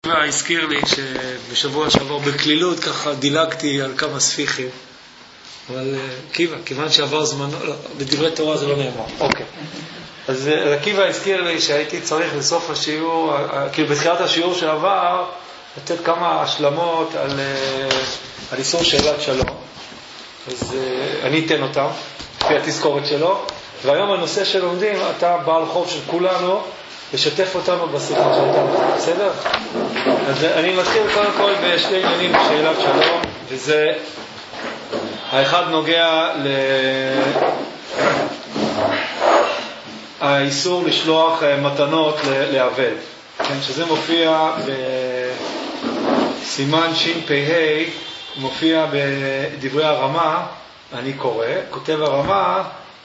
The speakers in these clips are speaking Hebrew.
הזכיר לי שבשבוע שעבר בכלילות ככה דילגתי על כמה ספיחים, אבל כיוון שעבר זמן, בדברי תורה זה לא נאמר. אוקיי. אז עקיבא הזכיר לי שהייתי צריך בסוף השיעור, כאילו בתחילת השיעור שעבר, לתת כמה השלמות על איסור שאלת שלום. אז אני אתן אותם, לפי התזכורת שלו. והיום הנושא שלומדים, אתה בעל חוב של כולנו, לשתף אותנו בשיחה שלנו, בסדר? אז אני מתחיל קודם כל בשני עניינים בשאלת שלום, וזה, האחד נוגע האיסור לשלוח מתנות לאבל, כן, שזה מופיע בסימן ש"פ"ה, מופיע בדברי הרמה, אני קורא, כותב הרמה,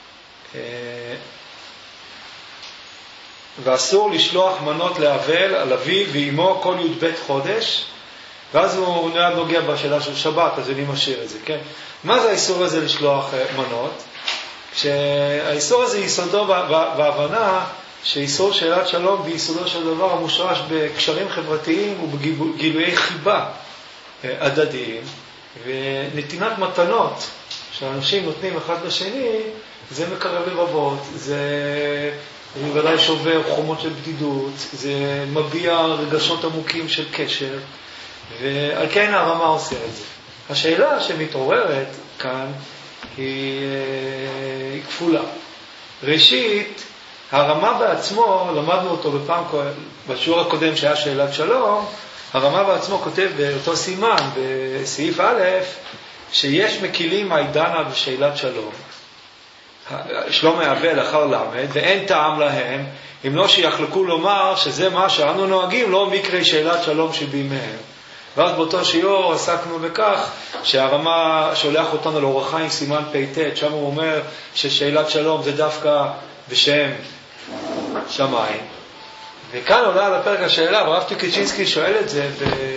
ואסור לשלוח מנות לאבל על אביו ואימו כל י"ב חודש, ואז הוא נוגע בשאלה של שבת, אז אני משאיר את זה, כן? מה זה האיסור הזה לשלוח מנות? שהאיסור הזה יסודו בהבנה שאיסור שאלת שלום ביסודו של דבר המושרש בקשרים חברתיים ובגילויי חיבה הדדיים, ונתינת מתנות שאנשים נותנים אחד לשני, זה מקרב לבבות, זה בוודאי שובר חומות של בדידות, זה מביע רגשות עמוקים של קשר, ועל כן הרמה עושה את זה. השאלה שמתעוררת כאן היא כפולה. ראשית, הרמה בעצמו, למדנו אותו בפעם, בשיעור הקודם שהיה שאלת שלום, הרמה בעצמו כותב באותו סימן, בסעיף א', שיש מקילים העידנה בשאלת שלום. שלום האבל אחר למד, ואין טעם להם, אם לא שיחלקו לומר שזה מה שאנו נוהגים, לא מקרי שאלת שלום שבימיהם. ואז באותו שיעור עסקנו בכך שהרמה שולח אותנו לאור החיים סימן פ"ט, שם הוא אומר ששאלת שלום זה דווקא בשם שמיים. וכאן עולה על הפרק השאלה, והרב טוקצ'ינסקי שואל את זה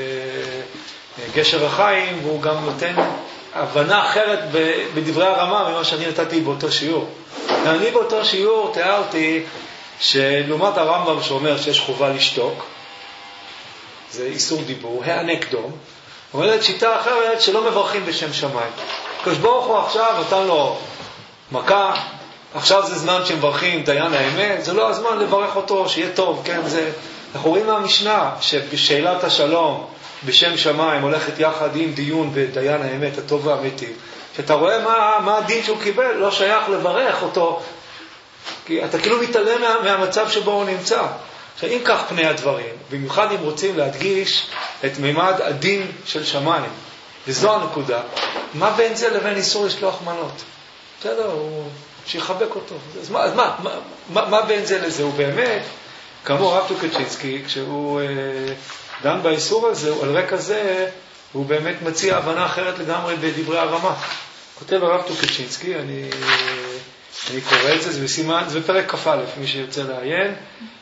בגשר החיים, והוא גם נותן הבנה אחרת בדברי הרמה ממה שאני נתתי באותו שיעור. אני באותו שיעור תיארתי שלעומת הרמב"ם שאומר שיש חובה לשתוק, זה איסור דיבור, האנקדום, אומרת שיטה אחרת שלא מברכים בשם שמיים. הקדוש ברוך הוא עכשיו נתן לו מכה, עכשיו זה זמן שמברכים דיין האמת, זה לא הזמן לברך אותו, שיהיה טוב, כן? אנחנו רואים מהמשנה שבשאלת השלום בשם שמיים הולכת יחד עם דיון בדיין האמת, הטוב והאמיתי. שאתה רואה מה הדין שהוא קיבל, לא שייך לברך אותו, כי אתה כאילו מתעלם מהמצב שבו הוא נמצא. עכשיו, אם כך פני הדברים, במיוחד אם רוצים להדגיש את מימד הדין של שמיים, וזו הנקודה, מה בין זה לבין איסור לשלוח מנות? בסדר, הוא שיחבק אותו. אז מה בין זה לזה? הוא באמת, כמו הרב טוקצ'ינסקי, כשהוא דן באיסור הזה, על רקע זה, הוא באמת מציע הבנה אחרת לגמרי בדברי הרמה. כותב הרב טוקצ'ינסקי, אני קורא את זה, זה בסימן, זה בפרק כ"א, מי שירצה לעיין,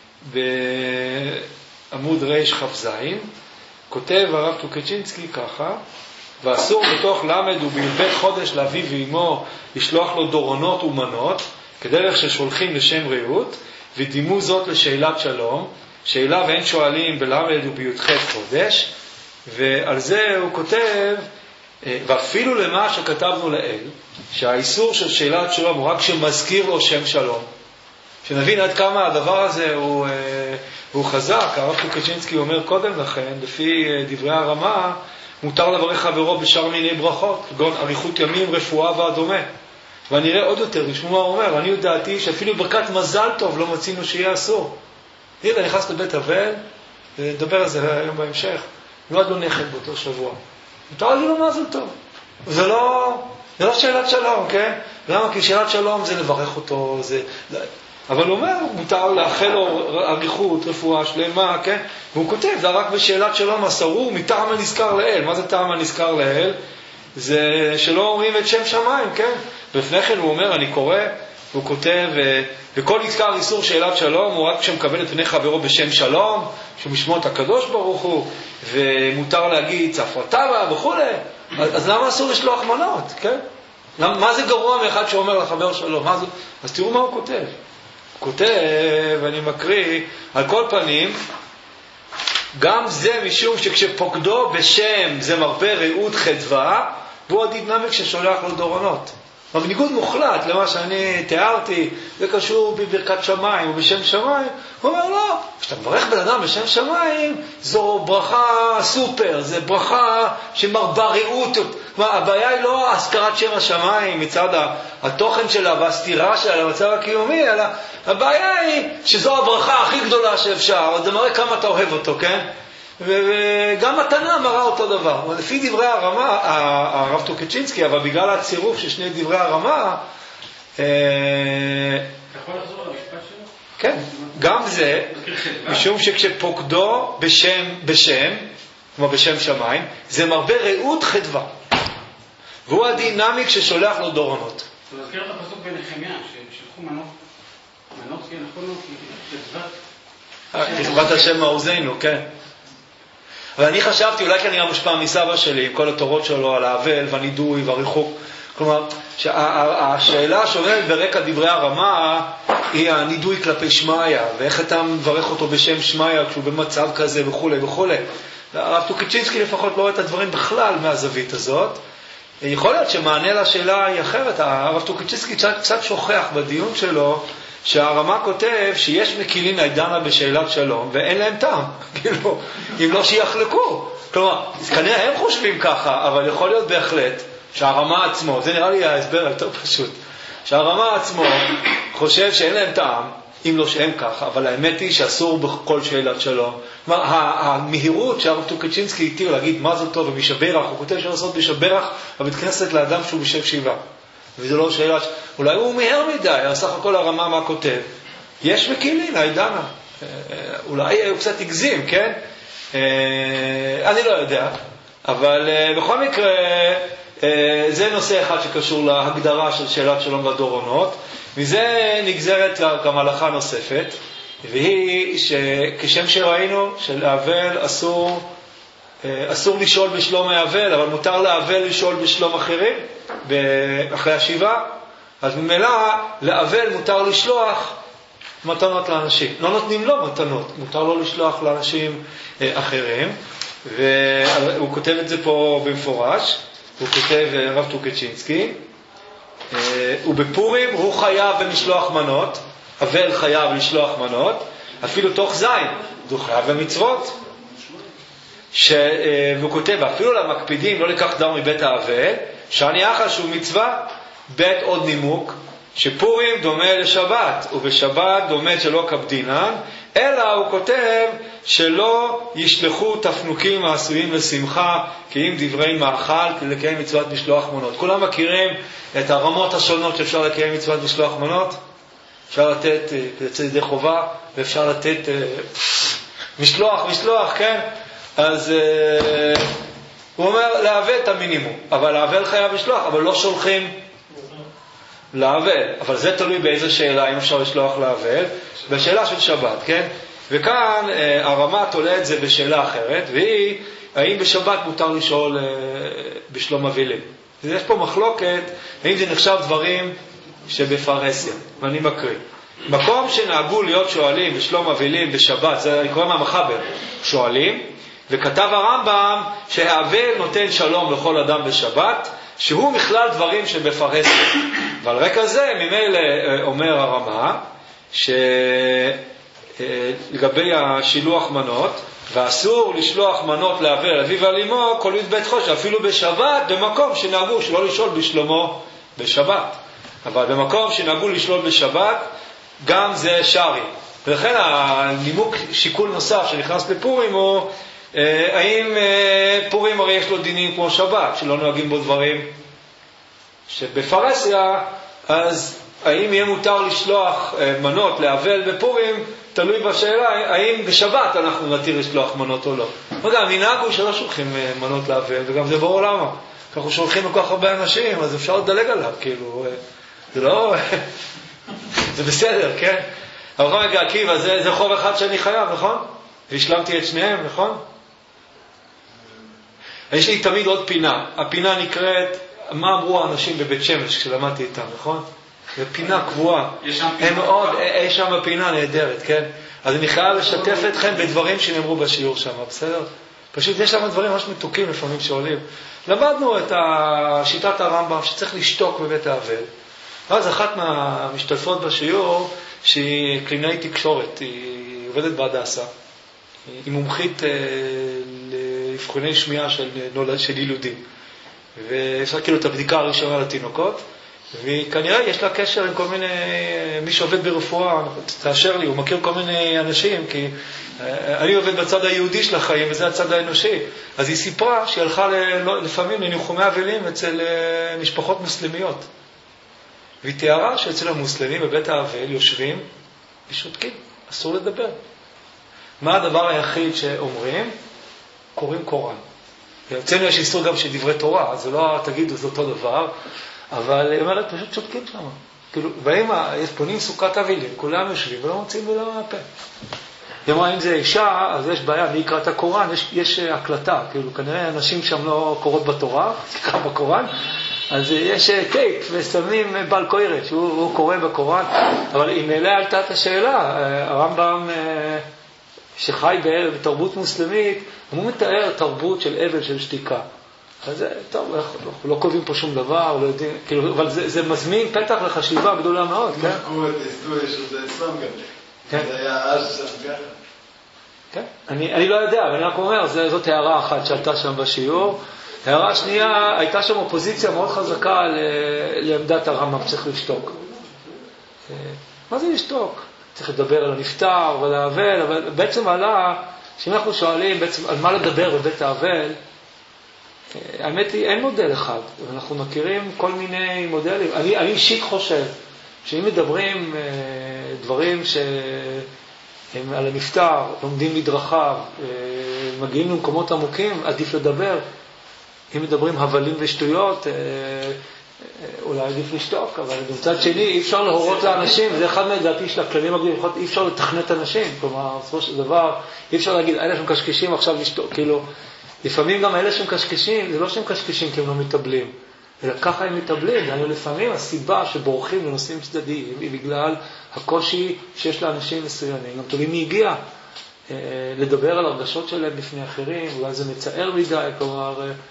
בעמוד ר' כותב הרב טוקצ'ינסקי ככה, ואסור בתוך למד ובי"ב חודש לאביו ואמו לשלוח לו דורונות ומנות, כדרך ששולחים לשם רעות, ודימו זאת לשאלת שלום, שאלה ואין שואלים בלמד ובי"ח חודש, ועל זה הוא כותב, ואפילו למה שכתבנו לאל, שהאיסור של שאלת שלום הוא רק שמזכיר לו שם שלום. שנבין עד כמה הדבר הזה הוא חזק. הרב טוקצ'ינסקי אומר קודם לכן, לפי דברי הרמה, מותר לברך חברו בשאר מיני ברכות, כגון אריכות ימים, רפואה והדומה. ואני אראה עוד יותר, לשמוע מה אומר, אני יודעתי שאפילו ברכת מזל טוב לא מצינו שיהיה אסור. הנה, נכנס לבית אבל, ונדבר על זה היום בהמשך, נולד לו נכד באותו שבוע. מותר לי לו מזל טוב. זה לא שאלת שלום, כן? למה? כי שאלת שלום זה לברך אותו, אבל הוא אומר, מותר לאחל לו אריכות, רפואה שלמה, כן? והוא כותב, זה רק בשאלת שלום אסור, מטעם הנזכר לאל. מה זה טעם הנזכר לאל? זה שלא אומרים את שם שמיים, כן? ולפני כן הוא אומר, אני קורא, הוא כותב, וכל נזכר איסור שאלת שלום הוא רק כשמקבל את פני חברו בשם שלום, שמשמות הקדוש ברוך הוא, ומותר להגיד צפרתבה וכו'. אז למה אסור לשלוח מנות, כן? מה זה גרוע מאחד שאומר לחבר שלום? אז תראו מה הוא כותב. הוא כותב, אני מקריא, על כל פנים, גם זה משום שכשפוקדו בשם זה מרבה רעות חדווה, והוא הדינמיק ששולח לו דורונות. אבל בניגוד מוחלט למה שאני תיארתי, זה קשור בברכת שמיים ובשם שמיים, הוא אומר לא, כשאתה מברך בן אדם בשם שמיים, זו ברכה סופר, זו ברכה שמרבה רעות. כלומר, הבעיה היא לא הזכרת שם השמיים מצד התוכן שלה והסתירה שלה למצב הקיומי, אלא הבעיה היא שזו הברכה הכי גדולה שאפשר, זה מראה כמה אתה אוהב אותו, כן? וגם מתנה מראה אותו דבר. לפי דברי הרמה, הרב טוקצ'ינסקי, אבל בגלל הצירוף של שני דברי הרמה, אתה יכול לחזור על המשפט שלו? כן, גם זה, משום שכשפוקדו בשם, כמו בשם שמיים, זה מרבה רעות חדווה. והוא הדינמיק ששולח לו דורונות. אתה מזכיר את הפסוק בנחמיה, ששלחו מנות כי אנחנו חדוות השם מעוזנו, כן. אבל אני חשבתי, אולי כי אני גם מושפע מסבא שלי, עם כל התורות שלו על האבל והנידוי והריחוק. כלומר, השאלה שעומדת ברקע דברי הרמה היא הנידוי כלפי שמיה, ואיך אתה מברך אותו בשם שמיה כשהוא במצב כזה וכו' וכו'. הרב טוקצ'ינסקי לפחות לא רואה את הדברים בכלל מהזווית הזאת. יכול להיות שמענה לשאלה היא אחרת. הרב טוקצ'ינסקי קצת שוכח בדיון שלו, שהרמה כותב שיש מקילין עידנה בשאלת שלום, ואין להם טעם, כאילו, אם לא שיחלקו. כלומר, כנראה הם חושבים ככה, אבל יכול להיות בהחלט שהרמה עצמו, זה נראה לי ההסבר יותר פשוט, שהרמה עצמו חושב שאין להם טעם, אם לא שהם ככה, אבל האמת היא שאסור בכל שאלת שלום. כלומר, המהירות שהרב טוקצ'ינסקי התיר להגיד מה זה טוב ומשברך, הוא כותב שלעשות בשברך בבית כנסת לאדם שהוא בשב שיבה. וזה לא שאלה, אולי הוא מהר מדי, סך הכל הרמה מה כותב. יש מקילין, העידנה. אולי הוא קצת הגזים, כן? אני לא יודע. אבל בכל מקרה, זה נושא אחד שקשור להגדרה של שאלת שלום והדורונות. מזה נגזרת גם הלכה נוספת, והיא שכשם שראינו, שלאבל אסור לשאול בשלום האבל, אבל מותר לאבל לשאול בשלום אחרים, אחרי השבעה. אז ממילא לאבל מותר לשלוח מתנות לאנשים. לא נותנים לו מתנות, מותר לו לשלוח לאנשים אחרים. והוא כותב את זה פה במפורש, הוא כותב הרב טוקצ'ינסקי, ובפורים הוא חייב במשלוח מנות, אבל חייב לשלוח מנות, אפילו תוך זין, הוא חייב במצוות. והוא כותב, אפילו למקפידים לא לקח דם מבית האבל, שאני אחר שהוא מצווה, בית עוד נימוק, שפורים דומה לשבת, ובשבת דומה שלא קפדינן, אלא הוא כותב שלא ישלחו תפנוקים העשויים לשמחה, כי אם דברי מאכל, כדי לקיים מצוות משלוח מנות. כולם מכירים את הרמות השונות שאפשר לקיים מצוות משלוח מנות? אפשר לתת יוצא ידי חובה, ואפשר לתת משלוח, כן? אז הוא אומר לאבל את המינימום, אבל לאבל חייב לשלוח, אבל לא שולחים לאבל. אבל זה תלוי באיזה שאלה, אם אפשר לשלוח לאבל, בשאלה של שבת, כן? וכאן הרמה תולה את זה בשאלה אחרת, והיא, האם בשבת מותר לשאול בשלום אבלים? יש פה מחלוקת, האם זה נחשב דברים שבפרהסיה, ואני מקריא. מקום שנהגו להיות שואלים בשלום אבלים בשבת, זה אני קורא מהמחבר, שואלים, וכתב הרמב"ם שהאבל נותן שלום לכל אדם בשבת, שהוא מכלל דברים שבפרהסיה. ועל רקע זה ממילא אומר הרמה שלגבי השילוח מנות, ואסור לשלוח מנות לאבל אביו ועל אמו כל י' בית חושן, אפילו בשבת במקום שנהגו שלא לשאול בשלומו בשבת. אבל במקום שנהגו לשלול בשבת גם זה שרי. ולכן הנימוק שיקול נוסף שנכנס לפורים הוא האם פורים הרי יש לו דינים כמו שבת, שלא נוהגים בו דברים שבפרהסיה, אז האם יהיה מותר לשלוח מנות לאבל בפורים, תלוי בשאלה האם בשבת אנחנו נתיר לשלוח מנות או לא. רגע, המנהג הוא שלא שולחים מנות לאבל, וגם זה ברור למה. אנחנו שולחים לכל כך הרבה אנשים, אז אפשר לדלג עליו, כאילו, זה לא... זה בסדר, כן? אבל רגע, עקיבא, זה חוב אחד שאני חייב, נכון? והשלמתי את שניהם, נכון? יש לי תמיד עוד פינה. הפינה נקראת, מה אמרו האנשים בבית שמש כשלמדתי איתם, נכון? זה פינה קבועה. הם מאוד, יש שם פינה נהדרת, כן? אז אני חייב לשתף אתכם בדברים שנאמרו בשיעור שם, בסדר? פשוט יש שם דברים ממש מתוקים לפעמים שעולים. למדנו את שיטת הרמב"ם שצריך לשתוק בבית האבל. ואז אחת מהמשתתפות בשיעור, שהיא קלינאית תקשורת, היא עובדת בהדסה. היא מומחית לאבחוני שמיעה של ילודים. ויש לה כאילו את הבדיקה הראשונה לתינוקות, וכנראה יש לה קשר עם כל מיני, מי שעובד ברפואה, תאשר לי, הוא מכיר כל מיני אנשים, כי אני עובד בצד היהודי של החיים, וזה הצד האנושי. אז היא סיפרה שהיא הלכה לפעמים לניחומי אבלים אצל משפחות מוסלמיות. והיא תיארה שאצל המוסלמים בבית האבל יושבים ושותקים, אסור לדבר. מה הדבר היחיד שאומרים? קוראים קוראן. אצלנו יש איסור גם של דברי תורה, אז זה לא תגידו, זה אותו דבר, אבל היא אומרת, פשוט שותקים שם. כאילו, באים, פונים סוכת אבלים, כולם יושבים ולא מוצאים ולא מהפה. היא אמרה, אם זה אישה, אז יש בעיה, מי יקרא את הקוראן, יש הקלטה, כאילו, כנראה אנשים שם לא קוראות בתורה, תקרא בקוראן, אז יש טייפ ושמים בעל קוירה, שהוא קורא בקוראן, אבל אם אליה עלתה את השאלה, הרמב"ם שחי בתרבות מוסלמית, הוא מתאר תרבות של אבל, של שתיקה. אז טוב, אנחנו לא קובעים פה שום דבר, לא יודעים, כאילו, אבל זה מזמין פתח לחשיבה גדולה מאוד, כן? הוא את ההיסטוריה של זה אצלם גם. זה היה אז שם ככה. כן, אני לא יודע, אבל אני רק אומר, זאת הערה אחת שעלתה שם בשיעור. הערה שנייה, הייתה שם אופוזיציה מאוד חזקה לעמדת הרמב"ם, צריך לשתוק. מה זה לשתוק? צריך לדבר על הנפטר ועל האבל, אבל בעצם עלה, שאם אנחנו שואלים בעצם על מה לדבר בבית האבל, האמת היא, אין מודל אחד, אנחנו מכירים כל מיני מודלים. אני אישית חושב שאם מדברים דברים שהם על הנפטר, לומדים מדרכיו, מגיעים למקומות עמוקים, עדיף לדבר. אם מדברים הבלים ושטויות, אולי עדיף לשתוק, אבל בצד שני אי אפשר להורות לאנשים, וזה אחד מהדעתי של הכללים הגדולים, אי אפשר לתכנת אנשים, כלומר, בסופו של דבר, אי אפשר להגיד, אלה שמקשקשים עכשיו לשתוק, כאילו, לפעמים גם אלה שמקשקשים, זה לא שהם מקשקשים כי הם לא מתאבלים, אלא ככה הם מתאבלים, ואני לפעמים הסיבה שבורחים לנושאים צדדיים, היא בגלל הקושי שיש לאנשים מסוימים, גם תולים מי הגיע, לדבר על הרגשות שלהם בפני אחרים, אולי זה מצער מדי, כלומר,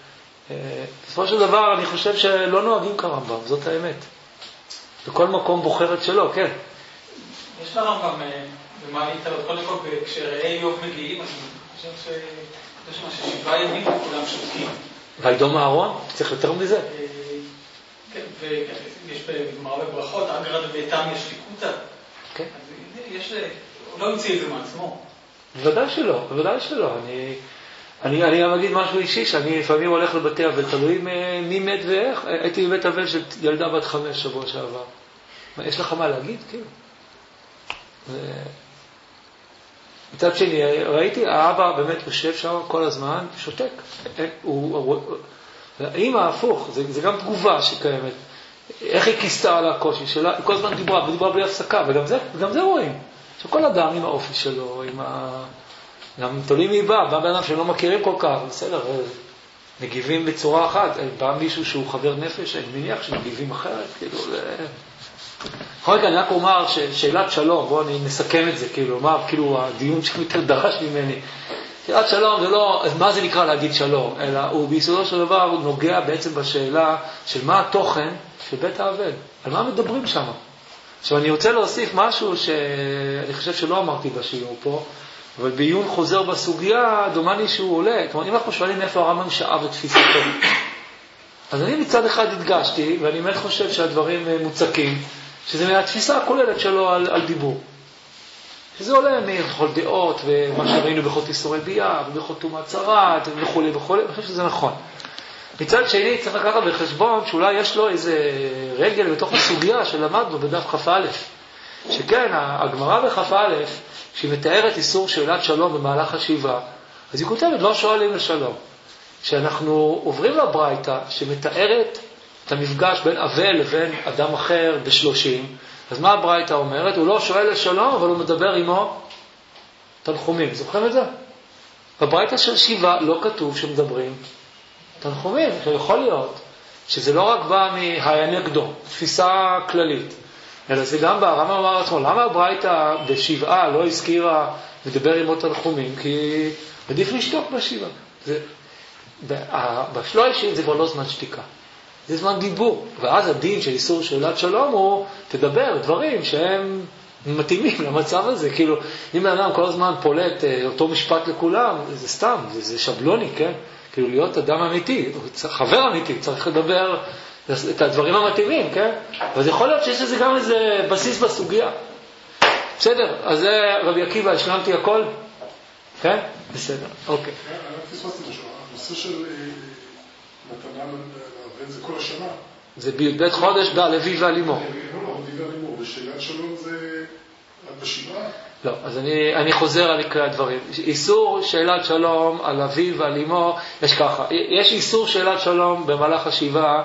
בסופו של דבר אני חושב שלא נוהגים כרמב"ם, זאת האמת. בכל מקום בוחרת שלו, כן. יש לרמב"ם, ומה להתעלות, קודם כל כשראי איוב מגיעים, אני חושב שיש מה ששבעה ימים וכולם שותקים. וידום אהרון? צריך יותר מזה? כן, ויש בגמרא בברכות, אגרא דביתם ישתיקותא. כן. אז הוא לא המציא את זה מעצמו. בוודאי שלא, בוודאי שלא. אני גם אגיד משהו אישי, שאני לפעמים הולך לבתי אבל, תלוי מי מת ואיך. הייתי בבית אבל של ילדה בת 5 שבוע שעבר. יש לך מה להגיד? כאילו. מצד שני, ראיתי, האבא באמת יושב שם כל הזמן, שותק. האמא הפוך, זה גם תגובה שקיימת. איך היא כיסתה על הקושי שלה? היא כל הזמן דיברה בלי הפסקה, וגם זה רואים. שכל אדם עם האופי שלו, גם תולים מי בא באדם שלא מכירים כל כך, בסדר, מגיבים בצורה אחת, בא מישהו שהוא חבר נפש, אני מניח שמגיבים אחרת, כאילו, יכול להיות, אני רק אומר ששאלת שלום, בואו אני מסכם את זה, כאילו הדיון שיותר דרש ממני, שאלת שלום זה לא, מה זה נקרא להגיד שלום, אלא הוא ביסודו של דבר הוא נוגע בעצם בשאלה של מה התוכן של בית האבל, על מה מדברים שם. עכשיו אני רוצה להוסיף משהו שאני חושב שלא אמרתי בשיעור פה, אבל בעיון חוזר בסוגיה, דומני שהוא עולה. כלומר, אם אנחנו שואלים איפה הרמב"ם שאב את תפיסתו, אז אני מצד אחד הדגשתי, ואני באמת חושב שהדברים מוצקים, שזה מהתפיסה הכוללת שלו על דיבור. שזה עולה מכל דעות, ומה שראינו בחוט איסורי ביאה, ובחוט תומת צרת, וכו' וכו', אני חושב שזה נכון. מצד שני, צריך לקחת בחשבון שאולי יש לו איזה רגל בתוך הסוגיה שלמדנו בדף כ"א, שכן, הגמרא בכ"א, שהיא מתארת איסור שאלת שלום במהלך השבעה, אז היא כותבת, לא שואלים לשלום. כשאנחנו עוברים לברייתא, שמתארת את המפגש בין אבל לבין אדם אחר ב30, אז מה הברייתא אומרת? הוא לא שואל לשלום, אבל הוא מדבר עמו תנחומים. זוכרים את זה? בברייתא של שבעה לא כתוב שמדברים תנחומים. יכול להיות שזה לא רק בא מהנגדו, תפיסה כללית. אלא זה גם הרמב"ם אמר עצמו, למה הברייתא בשבעה לא הזכירה לדבר עם עוד תנחומים? כי עדיף לשתוק בשבעה. בשלושים זה כבר לא זמן שתיקה, זה זמן דיבור, ואז הדין של איסור שאלת שלום הוא תדבר דברים שהם מתאימים למצב הזה. כאילו אם האדם כל הזמן פולט אותו משפט לכולם, זה סתם, זה שבלוני, כן? כאילו להיות אדם אמיתי, חבר אמיתי, צריך לדבר את הדברים המתאימים, כן? אז יכול להיות שיש לזה גם איזה בסיס בסוגיה. בסדר, אז זה רבי עקיבא, השלמתי הכל? כן? בסדר, אוקיי. אני פספסתי משהו, הנושא של מתנה לבן זה כל השנה. זה בית חודש באביב ואלימו. לא, אביב ואלימו, ושאלת שלום זה בשבעה? לא, אז אני חוזר על עיקרי הדברים. איסור שאלת שלום על אביב ואלימו, יש ככה, יש איסור שאלת שלום במהלך השבעה,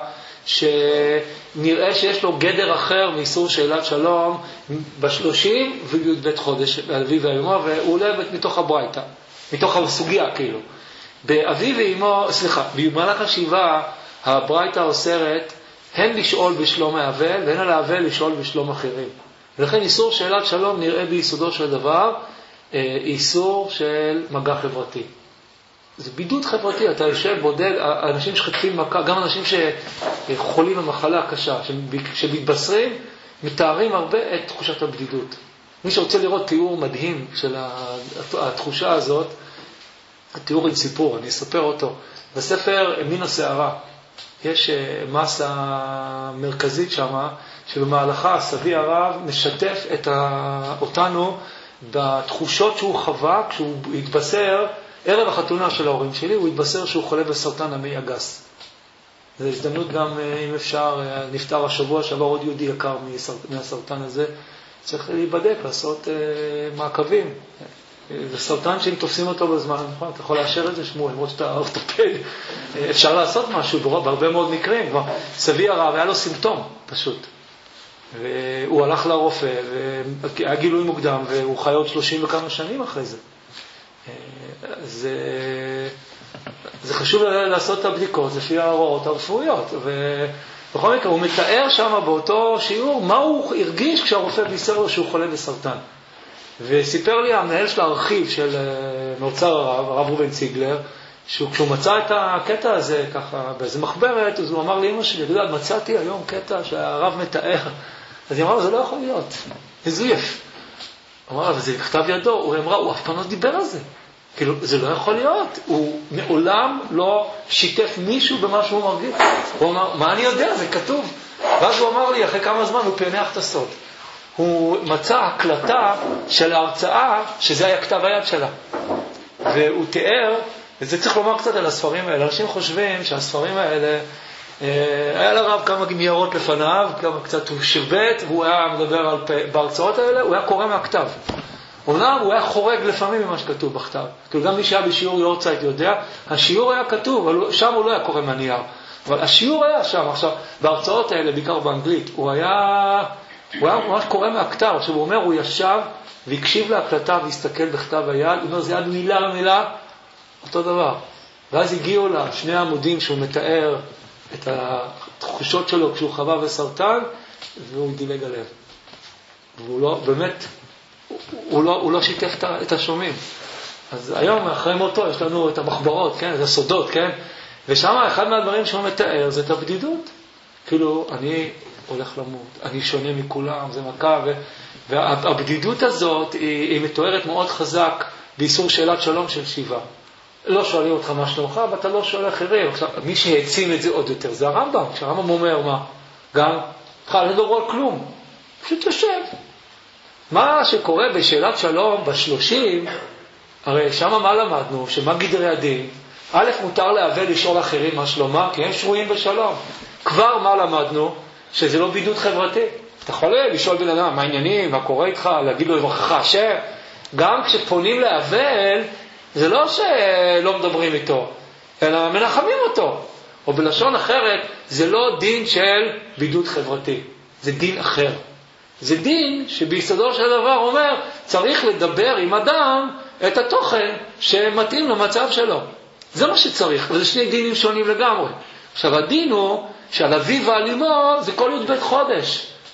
שנראה שיש לו גדר אחר מאיסור שאלת שלום ב30 ובית חודש באביב ואלימו, והוא עולה מתוך הברייתא, מתוך הסוגיה כאילו. באביב ואלימו, סליחה, במהלך השבעה הברייתא אוסרת הן לשאול בשלום האבל והן על האבל לשאול בשלום אחרים. ולכן איסור שאלת שלום נראה ביסודו של דבר איסור של מגע חברתי. זה בידוד חברתי, אתה יושב בודד, אנשים שחטפים מכה, גם אנשים שחולים במחלה קשה, שמתבשרים, מתארים הרבה את תחושת הבדידות. מי שרוצה לראות תיאור מדהים של התחושה הזאת, תיאור עם סיפור, אני אספר אותו. בספר אמין הסערה, יש מסה מרכזית שמה, שבמהלכה סבי הרב משתף אותנו בתחושות שהוא חווה כשהוא התבשר, ערב החתונה של ההורים שלי, הוא התבשר שהוא חולה בסרטן המעי הגס. זו הזדמנות גם, אם אפשר, נפטר השבוע שעבר עוד יהודי יקר מהסרטן הזה, צריך להיבדק, לעשות מעקבים. זה סרטן שאם תופסים אותו בזמן, נכון? אתה יכול לאשר את זה, שמואל, למרות שאתה אורתופד, אפשר לעשות משהו בהרבה מאוד מקרים. סבי הרב היה לו סימפטום, פשוט. והוא הלך לרופא, והיה גילוי מוקדם, והוא חי עוד 30 וכמה שנים אחרי זה. זה חשוב לעשות את הבדיקות לפי ההוראות הרפואיות. ובכל מקרה, הוא מתאר שם באותו שיעור מה הוא הרגיש כשהרופא בישר לו שהוא חולה בסרטן. וסיפר לי המנהל של הארכיב של מאוצר הרב ראובן ציגלר, כשהוא מצא את הקטע הזה ככה באיזה מחברת, אז הוא אמר לאמא שלי, אתה יודע, מצאתי היום קטע שהרב מתאר. אז היא אמרה לו, זה לא יכול להיות, זה זויף. הוא אמר, אבל זה כתב ידו. הוא אמרה, הוא אף פעם לא דיבר על זה. כאילו, זה לא יכול להיות. הוא מעולם לא שיתף מישהו במה שהוא מרגיש. הוא אמר, מה אני יודע? זה כתוב. ואז הוא אמר לי, אחרי כמה זמן הוא פענח את הסוד. הוא מצא הקלטה של ההרצאה, שזה היה כתב היד שלה. והוא תיאר, וזה צריך לומר קצת על הספרים האלה. אנשים חושבים שהספרים האלה, היה לרב כמה גמיירות לפניו, כמה קצת הוא שרבט, והוא היה מדבר על בהרצאות האלה, הוא היה קורא מהכתב. אומנם הוא היה חורג לפעמים ממה שכתוב בכתב. כאילו גם מי שהיה בשיעור יורצייט יודע, השיעור היה כתוב, אבל שם הוא לא היה קורא מהנייר. אבל השיעור היה שם. עכשיו, בהרצאות האלה, בעיקר באנגלית, הוא היה ממש קורא מהכתב. עכשיו הוא אומר, הוא ישב והקשיב להקלטה והסתכל בכתב היד, הוא אומר, זה יד מילה למילה, אותו דבר. ואז הגיעו לה שני עמודים שהוא מתאר את התחושות שלו כשהוא חווה בסרטן, והוא דילג עליהם. והוא לא, באמת, הוא לא שיתף את השומעים. אז היום, אחרי מותו, יש לנו את המחברות, כן? זה הסודות, כן? ושם אחד מהדברים שהוא מתאר זה את הבדידות. כאילו, אני הולך למות, אני שונה מכולם, זה מכה, והבדידות הזאת היא מתוארת מאוד חזק באיסור שאלת שלום של שיבה. לא שואלים אותך מה שלומך, אבל אתה לא שואל אחרים. עכשיו, מי שהעצים את זה עוד יותר זה הרמב"ם. כשהרמב"ם אומר מה? גם, לא דברו על כלום. פשוט יושב. מה שקורה בשאלת שלום ב30, הרי שמה מה למדנו? שמה גדרי הדין? א', מותר להבל לשאול אחרים מה שלומם, כי הם שרויים בשלום. כבר מה למדנו? שזה לא בידוד חברתי. אתה יכול לשאול בן אדם, מה העניינים, מה קורה איתך, להגיד לו לברכך השם. גם כשפונים להבל, זה לא שלא מדברים איתו, אלא מנחמים אותו. או בלשון אחרת, זה לא דין של בידוד חברתי. זה דין אחר. זה דין שביסודו של דבר אומר, צריך לדבר עם אדם את התוכן שמתאים למצב שלו. זה מה שצריך, וזה שני דינים שונים לגמרי. עכשיו, הדין הוא שעל אביו ועל אמו זה כל י"ב חודש.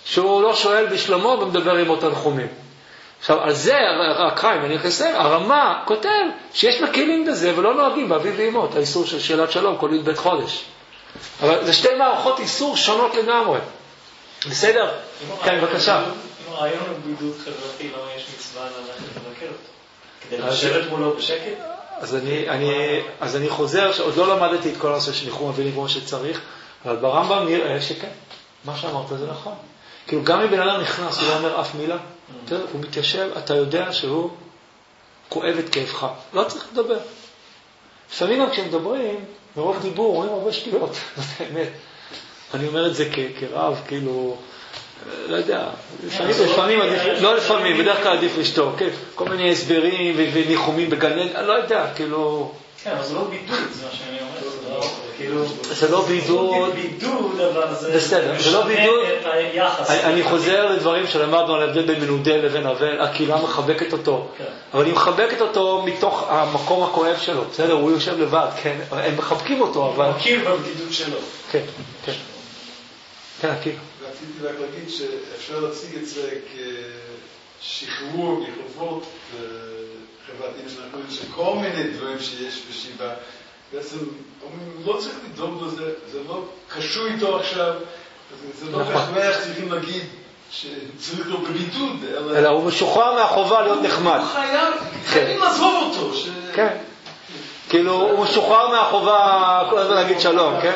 שהוא לא שואל בשלמו ומדבר עם אותם תחומים. עכשיו, על זה הקריים, אני אכסר, הרמה כותב שיש מקילים בזה ולא נוהגים באביב ואימות, האיסור של שאלת שלום, כל י' בית חודש. אבל זה שתי מערכות איסור שונות לגמרי. בסדר? כן, בבקשה. אם הרעיון הוא בידוד חברתי, למה יש מצווה ללכת לבקר אותו? כדי לשבת מולו בשקט? אז אני חוזר, שעוד לא למדתי את כל הנושא של ניחום אבלים כמו שצריך, אבל ברמב"ם נראה שכן, מה שאמרת זה נכון. כאילו גם אם בן אדם נכנס, הוא לא אומר אף מילה, הוא מתיישב, אתה יודע שהוא כואב את כאבך, לא צריך לדבר. לפעמים גם כשמדברים, מרוב דיבור, רואים הרבה שטויות, זאת האמת. אני אומר את זה כרב, כאילו, לא יודע, לפעמים, לא לפעמים, בדרך כלל עדיף לשתוק, כל מיני הסברים וניחומים בגנד, אני לא יודע, כאילו... כן, אבל זה לא בידוד, זה מה שאני אומר, זה לא בידוד, אבל זה משנה את היחס. אני חוזר לדברים שלמדנו על ההבדל בין מנודה לבין אבל, הקהילה מחבקת אותו, אבל היא מחבקת אותו מתוך המקום הכואב שלו, בסדר, הוא יושב לבד, כן, הם מחבקים אותו, אבל... הוא מכיר בבדידות שלו. כן, כן. כן, הכיר. רציתי רק להגיד שאפשר להציג את זה כשחרור מחובות חברתיים שאנחנו יודעים שכל מיני דברים שיש בשיבה בעצם אומרים, לא צריך לדאוג לזה, זה לא קשור איתו עכשיו, זה לא בהכרח צריכים להגיד שצריך לו בבידוד, אלא הוא משוחרר מהחובה להיות נחמד. הוא חייבים לעזוב אותו. כן. כאילו הוא משוחרר מהחובה כל הזמן להגיד שלום, כן?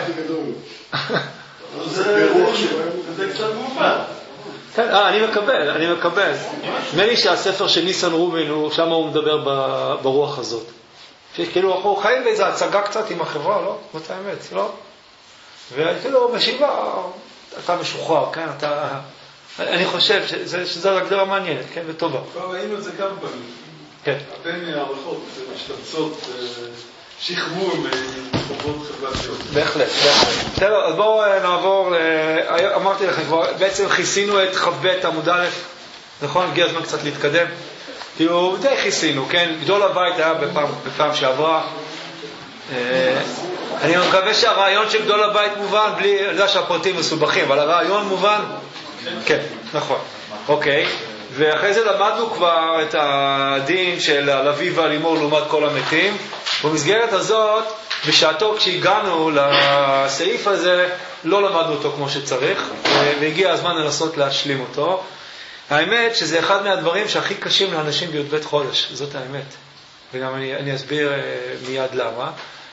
זה קצת מובן. כן, אני מקבל. נדמה לי שהספר של ניסן רובין, שם הוא מדבר ברוח הזאת. כאילו אנחנו חיים באיזו הצגה קצת עם החברה, לא? זאת האמת, לא? וכאילו בשיבה אתה משוחרר, כן? אני חושב שזו הגדרה מעניינת, כן? וטובה. כבר ראינו את זה כמה פעמים. כן. הרבה מההלכות משתמצות שחרור מחובות חברתיות. בהחלט. טוב, אז בואו נעבור, אמרתי לכם כבר, בעצם כיסינו את כ"ב עמוד א', נכון? הגיע הזמן קצת להתקדם. כאילו, די כיסינו, כן? גדול הבית היה בפעם שעברה. אני מקווה שהרעיון של גדול הבית מובן, בלי, אני יודע שהפרטים מסובכים, אבל הרעיון מובן? כן, נכון. אוקיי. ואחרי זה למדנו כבר את הדין של הלוי והלימור לעומת כל המתים. במסגרת הזאת, בשעתו כשהגענו לסעיף הזה, לא למדנו אותו כמו שצריך, והגיע הזמן לנסות להשלים אותו. האמת שזה אחד מהדברים שהכי קשים לאנשים בי"ב חודש, זאת האמת. וגם אני אסביר מיד למה.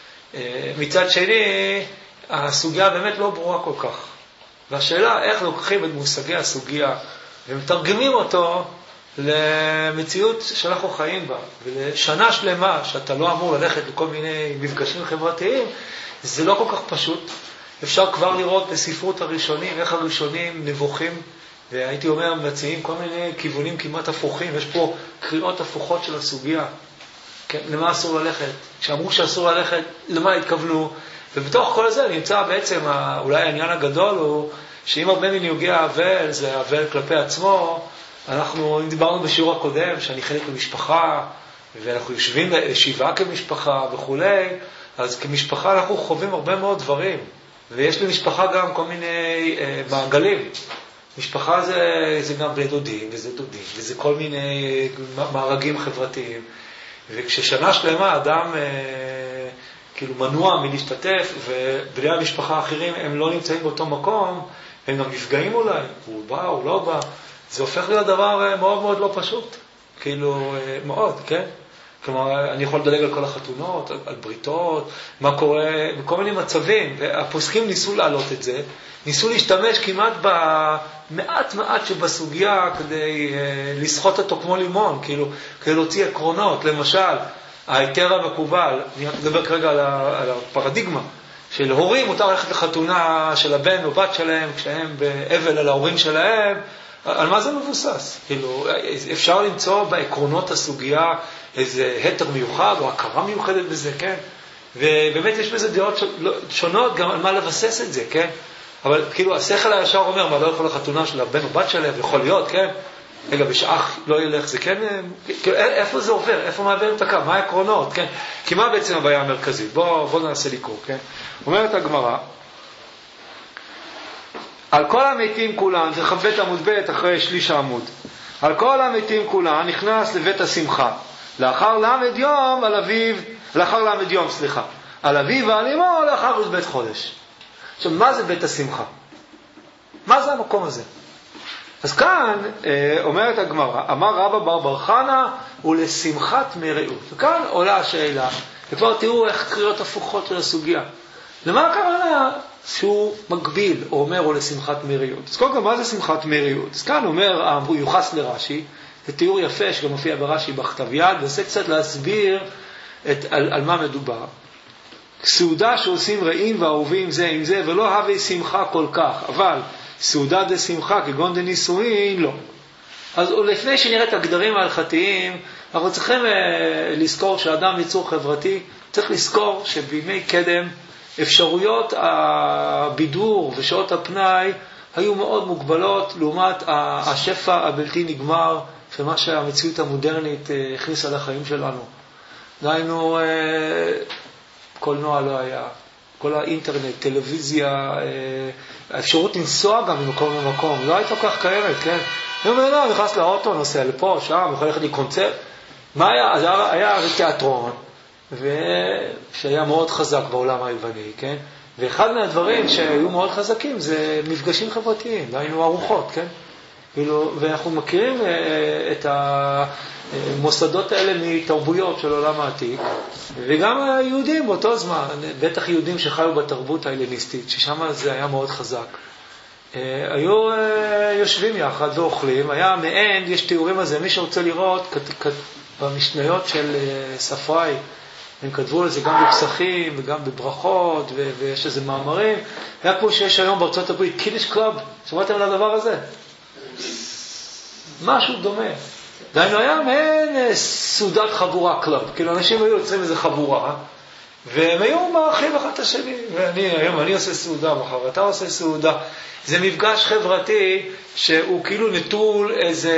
מצד שני, הסוגיה באמת לא ברורה כל כך. והשאלה איך לוקחים את מושגי הסוגיה ומתרגמים אותו למציאות שאנחנו חיים בה. ולשנה שלמה שאתה לא אמור ללכת לכל מיני מפגשים חברתיים, זה לא כל כך פשוט. אפשר כבר לראות בספרות הראשונים, איך הראשונים נבוכים, והייתי אומר, מציעים כל מיני כיוונים כמעט הפוכים. יש פה קריאות הפוכות של הסוגיה. כן, למה אסור ללכת? כשאמרו שאסור ללכת, למה התכוונו? ובתוך כל זה נמצא בעצם, אולי העניין הגדול הוא, שאם הרבה מניוגי האבל, זה האבל כלפי עצמו, אנחנו דיברנו בשיעור הקודם, שאני חלק ממשפחה, ואנחנו יושבים לשבעה כמשפחה וכו', אז כמשפחה אנחנו חווים הרבה מאוד דברים. ויש למשפחה גם כל מיני מעגלים. משפחה זה גם בני דודים, וזה דודים, וזה כל מיני מארגים חברתיים. וכששנה שלמה אדם כאילו מנוע מלהשתתף, ובני המשפחה האחרים הם לא נמצאים באותו מקום, הם גם נפגעים אולי, הוא בא, הוא לא בא, זה הופך להיות דבר מאוד מאוד לא פשוט. כאילו, מאוד, כן? כלומר, אני יכול לדלג על כל החתונות, על בריתות, מה קורה, בכל מיני מצבים, והפוסקים ניסו להעלות את זה, ניסו להשתמש כמעט במעט שבסוגיה כדי לסחוט אותו כמו לימון, כאילו, כדי להוציא עקרונות. למשל, ההיתר המקובל, אני מדבר כרגע על הפרדיגמה, של הורים מותר ללכת לחתונה של הבן או בת שלהם, כשהם באבל על ההורים שלהם, על מה זה מבוסס? כאילו, אפשר למצוא בעקרונות הסוגיה איזה היתר מיוחד או הכרה מיוחדת בזה, כן? ובאמת יש בזה דעות שונות גם על מה לבסס את זה, כן? אבל כאילו השכל הישר אומר, מה לא יכול לחתונה של הבן או בת שלהם, יכול להיות, כן? רגע, בשאח לא ילך, זה כן? כאילו, איפה זה עובר? איפה מעבר את הקו? מה העקרונות, כן? כי מה בעצם הבעיה המרכזית? בואו ננסה לקרוא, כן? אומרת הגמרא, על כל המתים כולם, זה כ"ב עמוד ב' אחרי שליש העמוד, על כל המתים כולם נכנס לבית השמחה, לאחר למד יום על אביו, על אביו ועל אמו לאחר ראש בית חודש. עכשיו, מה זה בית השמחה? מה זה המקום הזה? אז כאן אומרת הגמרא, אמר רבא בר חנא ולשמחת מרעות. וכאן עולה השאלה, וכבר תראו איך קריאות הפוכות של הסוגיה. למה הכוונה שהוא מקביל, או אומר, או לשמחת מרעות? אז קודם כל, מה זה שמחת מרעות? אז כאן אומר, הוא יוחס לרש"י, זה תיאור יפה שגם מופיע ברש"י בכתב יד, ועושה קצת להסביר על מה מדובר. סעודה שעושים רעים ואהובים זה עם זה, ולא הווי שמחה כל כך, אבל סעודה דה שמחה כגון דה נישואין, לא. אז לפני שנראה את הגדרים ההלכתיים, אנחנו צריכים לזכור שאדם יצור חברתי, צריך לזכור שבימי קדם אפשרויות הבידור ושעות הפנאי היו מאוד מוגבלות לעומת השפע הבלתי נגמר של מה שהמציאות המודרנית הכניסה לחיים שלנו. דהיינו, קולנוע לא היה, כל האינטרנט, טלוויזיה, האפשרות לנסוע גם ממקום למקום, לא הייתה כל כך קיימת, כן? לא, נכנס לאוטו, נוסע לפה, שם, יכול ללכת לקונצרט. מה היה? אז היה תיאטרון, שהיה מאוד חזק בעולם היווני, כן? ואחד מהדברים שהיו מאוד חזקים זה מפגשים חברתיים, דהיינו ארוחות, כן? ואנחנו מכירים את המוסדות האלה מתרבויות של עולם העתיק, וגם היהודים באותו זמן, בטח יהודים שחיו בתרבות ההלניסטית, ששם זה היה מאוד חזק. היו יושבים יחד ואוכלים, היה מעין, יש תיאורים על זה, מי שרוצה לראות, במשניות של ספראי, הם כתבו על זה גם בפסחים וגם בברכות, ויש איזה מאמרים. היה כמו שיש היום בארצות הברית, קידיש קלאב, שמעתם על הדבר הזה? משהו דומה. דהיינו היה מעין סעודת חבורה קלאב, כאילו אנשים היו יוצרים איזה חבורה, והם היו מארחים אחד את השני, והיום אני עושה סעודה, מחר אתה עושה סעודה. זה מפגש חברתי שהוא כאילו נטול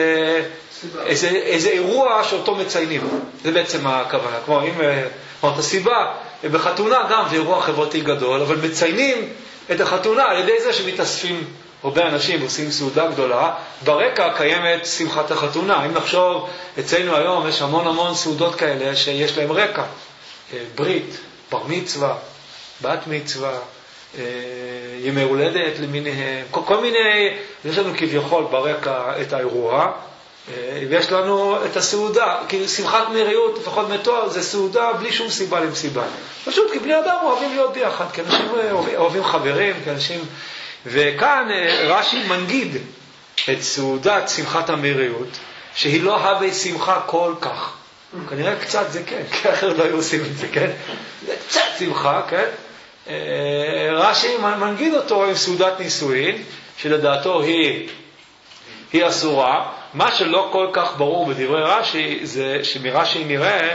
איזה אירוע שאותו מציינים. זה בעצם הכוונה. כמו אם אמרת הסיבה, בחתונה גם זה אירוע חברתי גדול, אבל מציינים את החתונה על ידי זה שמתאספים הרבה אנשים, עושים סעודה גדולה, ברקע קיימת שמחת החתונה. אם נחשוב, אצלנו היום יש המון סעודות כאלה שיש להם רקע. ברית, בר מצווה, בת מצווה, ימי הולדת למיניהם, כל מיני, יש לנו כביכול ברקע את האירוע, ויש לנו את הסעודה, כי שמחת מרעות, לפחות מתואר, זה סעודה בלי שום סיבה למסיבה. פשוט כי בני אדם אוהבים להיות ביחד, כי אנשים אוהבים חברים, כי אנשים... וכאן רש"י מנגיד את סעודת שמחת המרעות, שהיא לא הווי שמחה כל כך. כנראה קצת זה כן, כי אחרת לא היו עושים את זה, כן? זה קצת שמחה, כן? רש"י מנגיד אותו עם סעודת נישואין, שלדעתו היא אסורה. מה שלא כל כך ברור בדברי רש"י, זה שמרש"י נראה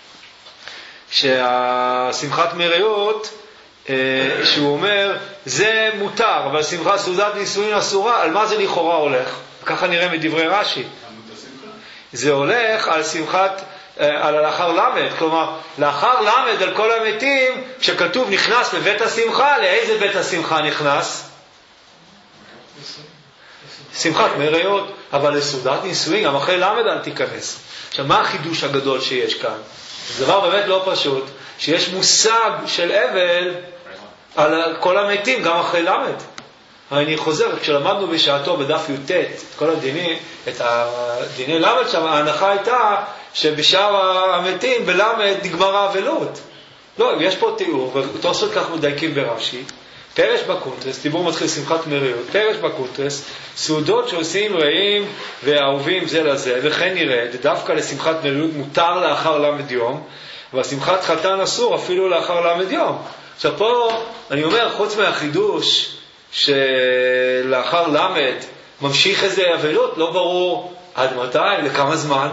שהשמחת מרעות, שהוא אומר, זה מותר, אבל שמחת סעודת נישואין אסורה, על מה זה לכאורה הולך? ככה נראה מדברי רש"י. זה הולך על שמחת, על לאחר למד, כלומר, לאחר למד על כל המתים, כשכתוב נכנס לבית השמחה, לאיזה בית השמחה נכנס? שמחת מרעות, אבל לסעודת נישואין, גם אחרי למד אל תיכנס. עכשיו, מה החידוש הגדול שיש כאן? זה דבר באמת לא פשוט, שיש מושג של אבל על כל המתים, גם אחרי למד. אני חוזר, כשלמדנו בשעתו בדף י"ט, את כל הדינים, את הדיני למד שם, ההנחה הייתה שבשאר המתים בלמד נגמר האבלות. לא, יש פה תיאור, ותוספות כך מדייקים ברש"י, פרש בקונטרס, דיבור מתחיל שמחת מרעות, פרש בקונטרס, סעודות שעושים רעים ואהובים זה לזה, וכן נראה, דווקא לשמחת מרעות מותר לאחר למד יום, והשמחת חתן אסור אפילו לאחר למד יום. עכשיו פה, אני אומר, חוץ מהחידוש, שלאחר למד ממשיך איזה אבלות, לא ברור עד מתי, לכמה זמן.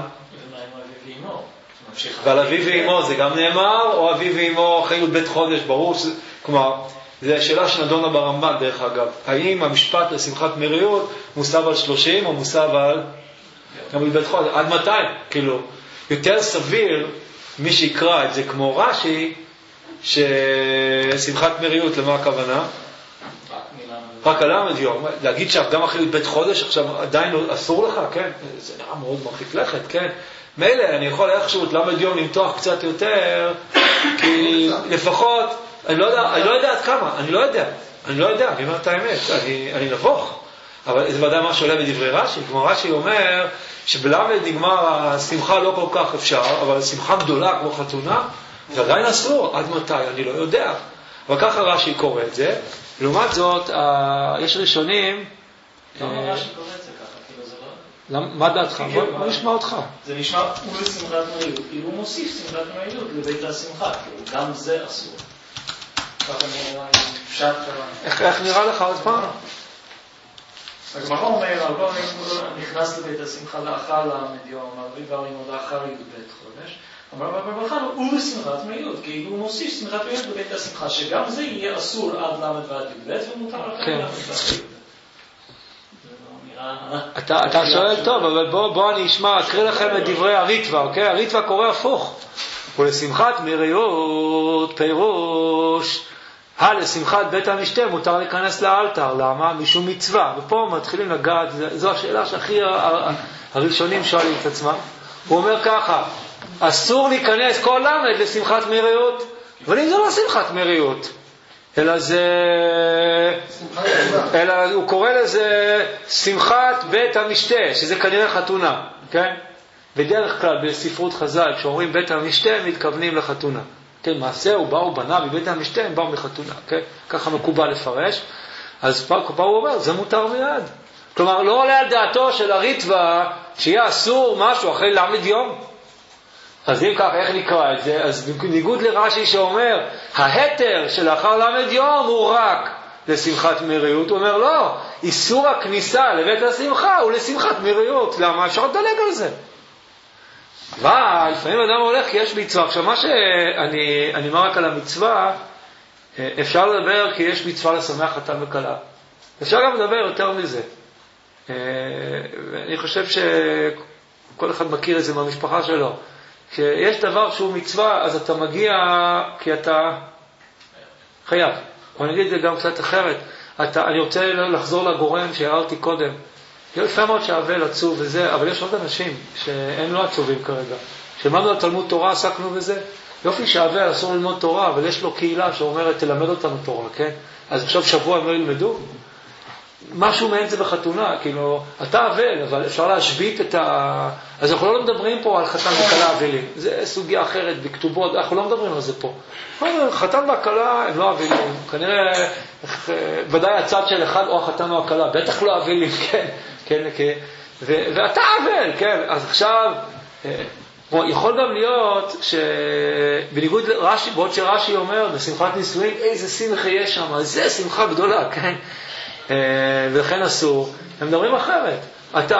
ועל אביו ואימו זה גם נאמר, או אביו ואימו אחרי בית חודש, ברור שזה, כלומר, זו השאלה שנדונה ברמב"ן דרך אגב, האם המשפט לשמחת מרעות מוסב על 30 או מוסב על בית חודש, עד מתי? כאילו, יותר סביר מי שיקרא את זה כמו רש"י, ששמחת מרעות למה הכוונה? רק על למד יום. להגיד שהפגם אחרי בית חודש עכשיו עדיין אסור לך, כן? זה נראה מאוד מרחיק לכת, כן? מילא, אני יכול איכשהו את למד יום למתוח קצת יותר, כי לפחות, אני לא יודע עד כמה, אני לא יודע, אני אומר את האמת, אני נבוך. אבל זה ודאי מה שעולה בדברי רש"י, כמו רש"י אומר שבלמד נגמר השמחה לא כל כך אפשר, אבל שמחה גדולה כמו חתונה, זה עדיין אסור, עד מתי, אני לא יודע. אבל ככה רש"י קורא את זה. לעומת זאת, יש ראשונים... למה רש"י קורא את זה ככה? כאילו זה לא... מה דעתך? בוא נשמע אותך. זה נשמע הוא לשמחת מריות, כאילו הוא מוסיף שמחת מריות לבית השמחה, כאילו גם זה אסור. ככה נראה פשט ככה. איך נראה לך עוד פעם? הגמרא אומר, אבל נכנס לבית השמחה לאחר למד יום, אבל דברים עוד לאחר י"ב חודש. אבל בברכה הוא לשמחת מריות, כאילו הוא מוסיף שמחת מריות בבית השמחה, שגם זה יהיה אסור עד למד ועד י"ב, ומותר רק למד ועד י"ב. אתה שואל טוב, אבל בוא אני אקריא לכם את דברי הריטב"א, אוקיי? הריטב"א קורא הפוך. ולשמחת מריות פירוש, לשמחת בית המשתה מותר להיכנס לאלתר. למה? משום מצווה. ופה מתחילים לגעת, זו השאלה שהכי הראשונים שואלים את עצמם. הוא אומר ככה, אסור להיכנס כל למד לשמחת מריות, אבל אם זה לא שמחת מריות, אלא הוא קורא לזה שמחת בית המשתה, שזה כנראה חתונה, כן? בדרך כלל בספרות חז"ל, כשאומרים בית המשתה, מתכוונים לחתונה. כן, מעשהו באו בנה בבית המשתה, הם באו מחתונה, כן? ככה מקובל לפרש. אז פה הוא אומר, זה מותר מיד. כלומר, לא עולה על דעתו של הריטב"א שיהיה אסור משהו אחרי למד יום. אז אם כך, איך נקרא את זה? אז בניגוד לרש"י שאומר, ההתר שלאחר למד יום הוא רק לשמחת מריות, הוא אומר לא, איסור הכניסה לבית השמחה הוא לשמחת מריות. למה? אפשר לדלג על זה. אבל לפעמים אדם הולך כי יש מצווה. עכשיו מה שאני אומר רק על המצווה, אפשר לדבר כי יש מצווה לשמח חתן וכלה. אפשר גם לדבר יותר מזה. אני חושב שכל אחד מכיר את זה מהמשפחה שלו. כשיש דבר שהוא מצווה, אז אתה מגיע כי אתה חייב. או אני אגיד את זה גם קצת אחרת. אני רוצה לחזור לגורם שהערתי קודם. יפה מאוד שהאבל עצוב וזה, אבל יש עוד אנשים שהם לא עצובים כרגע. כשלמדנו על תלמוד תורה, עסקנו בזה. יופי שהאבל אסור ללמוד תורה, אבל יש לו קהילה שאומרת, תלמד אותנו תורה, כן? אז עכשיו שבוע הם לא ילמדו. משהו מהם זה בחתונה, כאילו, אתה אבל, אבל אפשר להשבית את אז אנחנו לא מדברים פה על חתן וכלה אבלים. זה סוגיה אחרת, בכתובות, אנחנו לא מדברים על זה פה. חתן והכלה הם לא אבלים. כנראה, ודאי הצד של אחד או החתן או הכלה, בטח לא אבלים, כן? כן, ואתה אבל, כן? אז עכשיו, יכול גם להיות שבניגוד לרש"י, בעוד שרש"י אומר, בשמחת נישואין, איזה שמחה יש שם, זה שמחה גדולה, כן? ולכן אסור, הם מדברים אחרת. אתה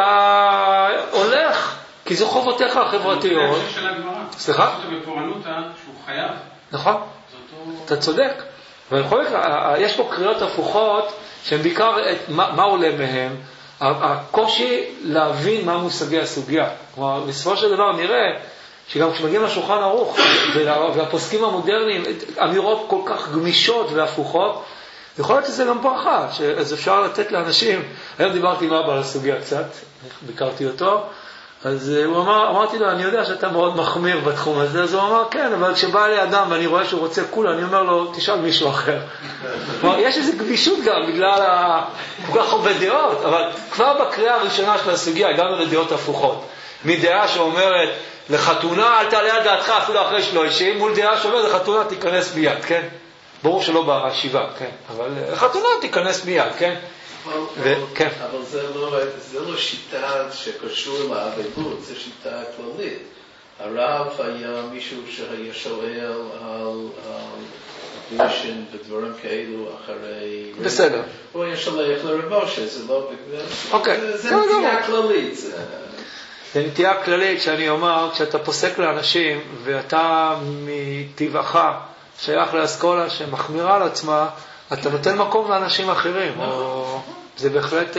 הולך, כי זו חובותיך החברתיות. זה של הגמרא. סליחה? זה בפורענותא שהוא חייב. נכון, אתה צודק. ובכל מקרה, יש פה קריאות הפוכות, שהן בעיקר, מה עולה מהם? הקושי להבין מה מושגי הסוגיה. כלומר, בסופו של דבר נראה שגם כשמגיעים לשולחן ערוך, והפוסקים המודרניים, אמירות כל כך גמישות והפוכות, יכול להיות שזה גם ברכה, אז אפשר לתת לאנשים. היום דיברתי עם אבא על הסוגיה קצת, ביקרתי אותו, אז אמרתי לו, אני יודע שאתה מאוד מחמיר בתחום הזה, אז הוא אמר, כן, אבל כשבא לי אדם ואני רואה שהוא רוצה כולה, אני אומר לו, תשאל מישהו אחר. כלומר, יש איזו גמישות גם בגלל כל כך הרבה דעות, אבל כבר בקריאה הראשונה של הסוגיה הגענו לדעות הפוכות. מדעה שאומרת, לחתונה אל תעלה על דעתך אפילו אחרי 30, מול דעה שאומרת, לחתונה תיכנס מיד, כן? ברור שלא בשבעה, כן, אבל לחתונה תיכנס מיד, כן? אבל זה לא שיטה שקשור לאבלות, זה שיטה כללית. הרב היה מישהו שהיה שואל על גירושין ודברים כאלו אחרי... בסדר. הוא היה שולח לרב משה, זה לא... אוקיי. זה נטייה כללית. זה נטייה כללית שאני אומר, כשאתה פוסק לאנשים ואתה מטבעך שייך לאסכולה שמחמירה על עצמה, אתה נותן מקום לאנשים אחרים. זה בהחלט,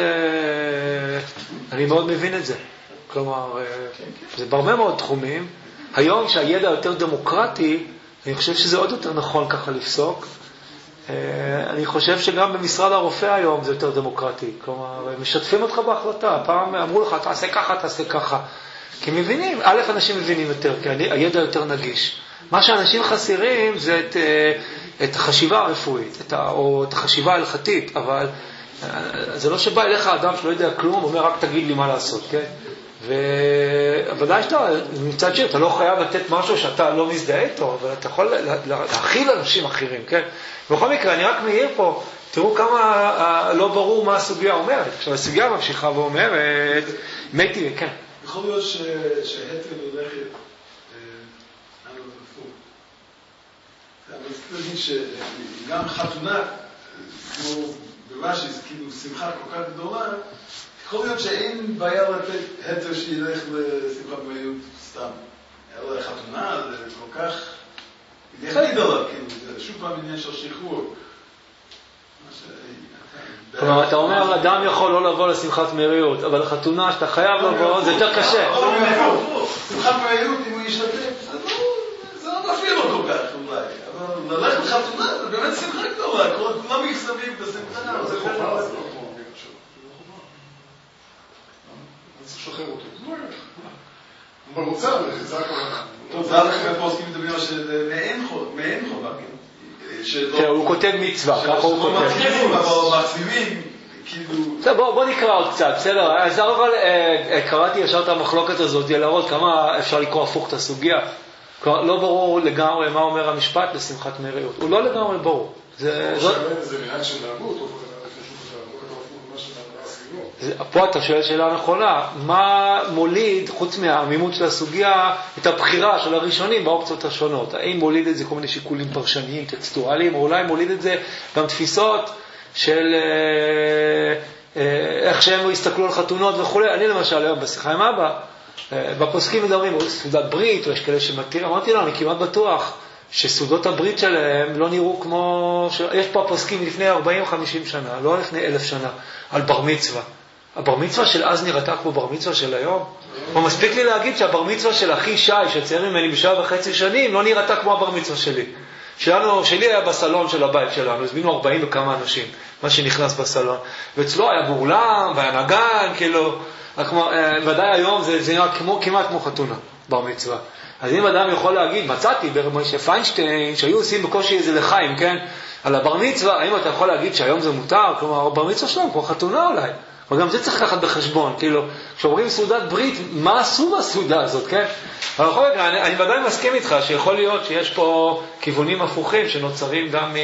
אני מאוד מבין את זה. כלומר, זה בהרבה מאוד תחומים. היום שהידע יותר דמוקרטי, אני חושב שזה עוד יותר נכון ככה לפסוק. אני חושב שגם במשרד הרופא היום זה יותר דמוקרטי. כלומר, משתפים אותך בהחלטה. פעם אמרו לך, תעשה ככה, תעשה ככה. כי מבינים, א', אנשים מבינים יותר, כי הידע יותר נגיש. מה שאנשים חסרים זה את החשיבה הרפואית, או את החשיבה ההלכתית, אבל זה לא שבא אליך אדם שלא יודע כלום, אומר רק תגיד לי מה לעשות, כן? ובוודאי שאתה, מצד שני, אתה לא חייב לתת משהו שאתה לא מזדהה איתו, אבל אתה יכול להכיל אנשים אחרים, כן? בכל מקרה, אני רק מעיר פה, תראו כמה לא ברור מה הסוגיה אומרת. עכשיו, הסוגיה ממשיכה ואומרת, מתי, כן. יכול להיות שהתר ללכת, אבל צריך להגיד שגם חתונה, כמו ברש"י, זה כאילו שמחה כל כך גדולה, יכול להיות שאין בעיה לתת התר שילך לשמחה במהירות סתם. אלא חתונה זה כל כך יחד גדולה, זה שוב פעם עניין של שחרור. כלומר, אתה אומר, אדם יכול לא לבוא לשמחת מרירות, אבל לחתונה שאתה חייב לבוא, זה יותר קשה. שמחת מרירות, אם הוא ישתתף, זה לא נפעיל לו כל כך אולי. אבל ללכת לחתונה זה באמת שמחה גדולה, כולם מסביב בשמחה. זה חובה, זה לא כמו מבין עכשיו. אני צריך לשחרר אותו. הוא רוצה, זה הכוונה. טוב, זה הלכת מהפוסקים מדברים מעין חובה, כן, הוא כותב מצווה, ככה הוא כותב. אבל מחסימים, כאילו... בוא נקרא עוד קצת, בסדר? אז אבל קראתי ישר את המחלוקת הזאת, להראות כמה אפשר לקרוא הפוך את הסוגיה. כלומר, לא ברור לגמרי מה אומר המשפט לשמחת מרירות. הוא לא לגמרי ברור. זה מעט של נהגות, או פה אתה שואל שאלה נכונה, מה מוליד, חוץ מהעמימות של הסוגיה, את הבחירה של הראשונים באופציות השונות? האם מוליד את זה כל מיני שיקולים פרשניים, טקסטואליים, או אולי מוליד את זה גם תפיסות של איך שהם הסתכלו על חתונות וכו'. אני למשל היום בשיחה עם אבא, בפוסקים מדברים, סעודת ברית, או יש כאלה שמתיר, אמרתי לו, אני כמעט בטוח שסעודות הברית שלהם לא נראו כמו... יש פה פוסקים לפני 40-50 שנה, לא לפני 1000 שנה, על בר מצווה. הבר מצווה של אז נראתה כמו בר מצווה של היום? או מספיק לי להגיד שהבר מצווה של אחי שי, שצייר ממני ב7.5 שנים, לא נראתה כמו הבר מצווה שלי. שלי היה בסלון של הבית שלנו, הזמינו 40 וכמה אנשים, מה שנכנס בסלון. ואצלו היה באולם, והיה נגן, כאילו... ודאי היום זה נראה כמעט כמו חתונה, בר מצווה. אז אם אדם יכול להגיד, מצאתי ברמשה פיינשטיין, שהיו עושים בקושי איזה לחיים, כן? על הבר מצווה, האם אתה יכול להגיד שהיום זה מותר? כלומר, הבר מצווה שלהם כמו חתונה אולי. וגם זה צריך לקחת בחשבון, כאילו, כשאומרים סעודת ברית, מה עשו בסעודה הזאת, כן? אבל בכל מקרה, אני ודאי מסכים איתך שיכול להיות שיש פה כיוונים הפוכים שנוצרים גם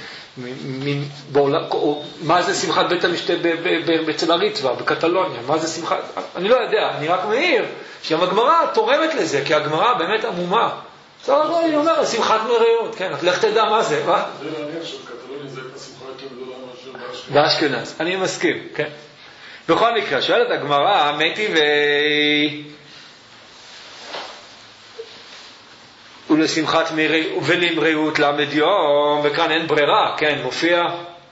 מה זה שמחת בית המשתה אצל הריטווה, בקטלוניה, מה זה שמחת... אני לא יודע, אני רק מעיר שהגמרא תורמת לזה, כי הגמרא באמת עמומה. אני אומר, שמחת מרירות, כן, לך תדע מה זה, מה? זה מעניין שבקטלוניה זה השמחה יותר גדולה מאשר באשכנז, אני מסכים, כן. בכל מקרה, שואלת הגמרא, מתי ולשמחת ולמרירות למד יום, וכאן אין ברירה, כן, מופיע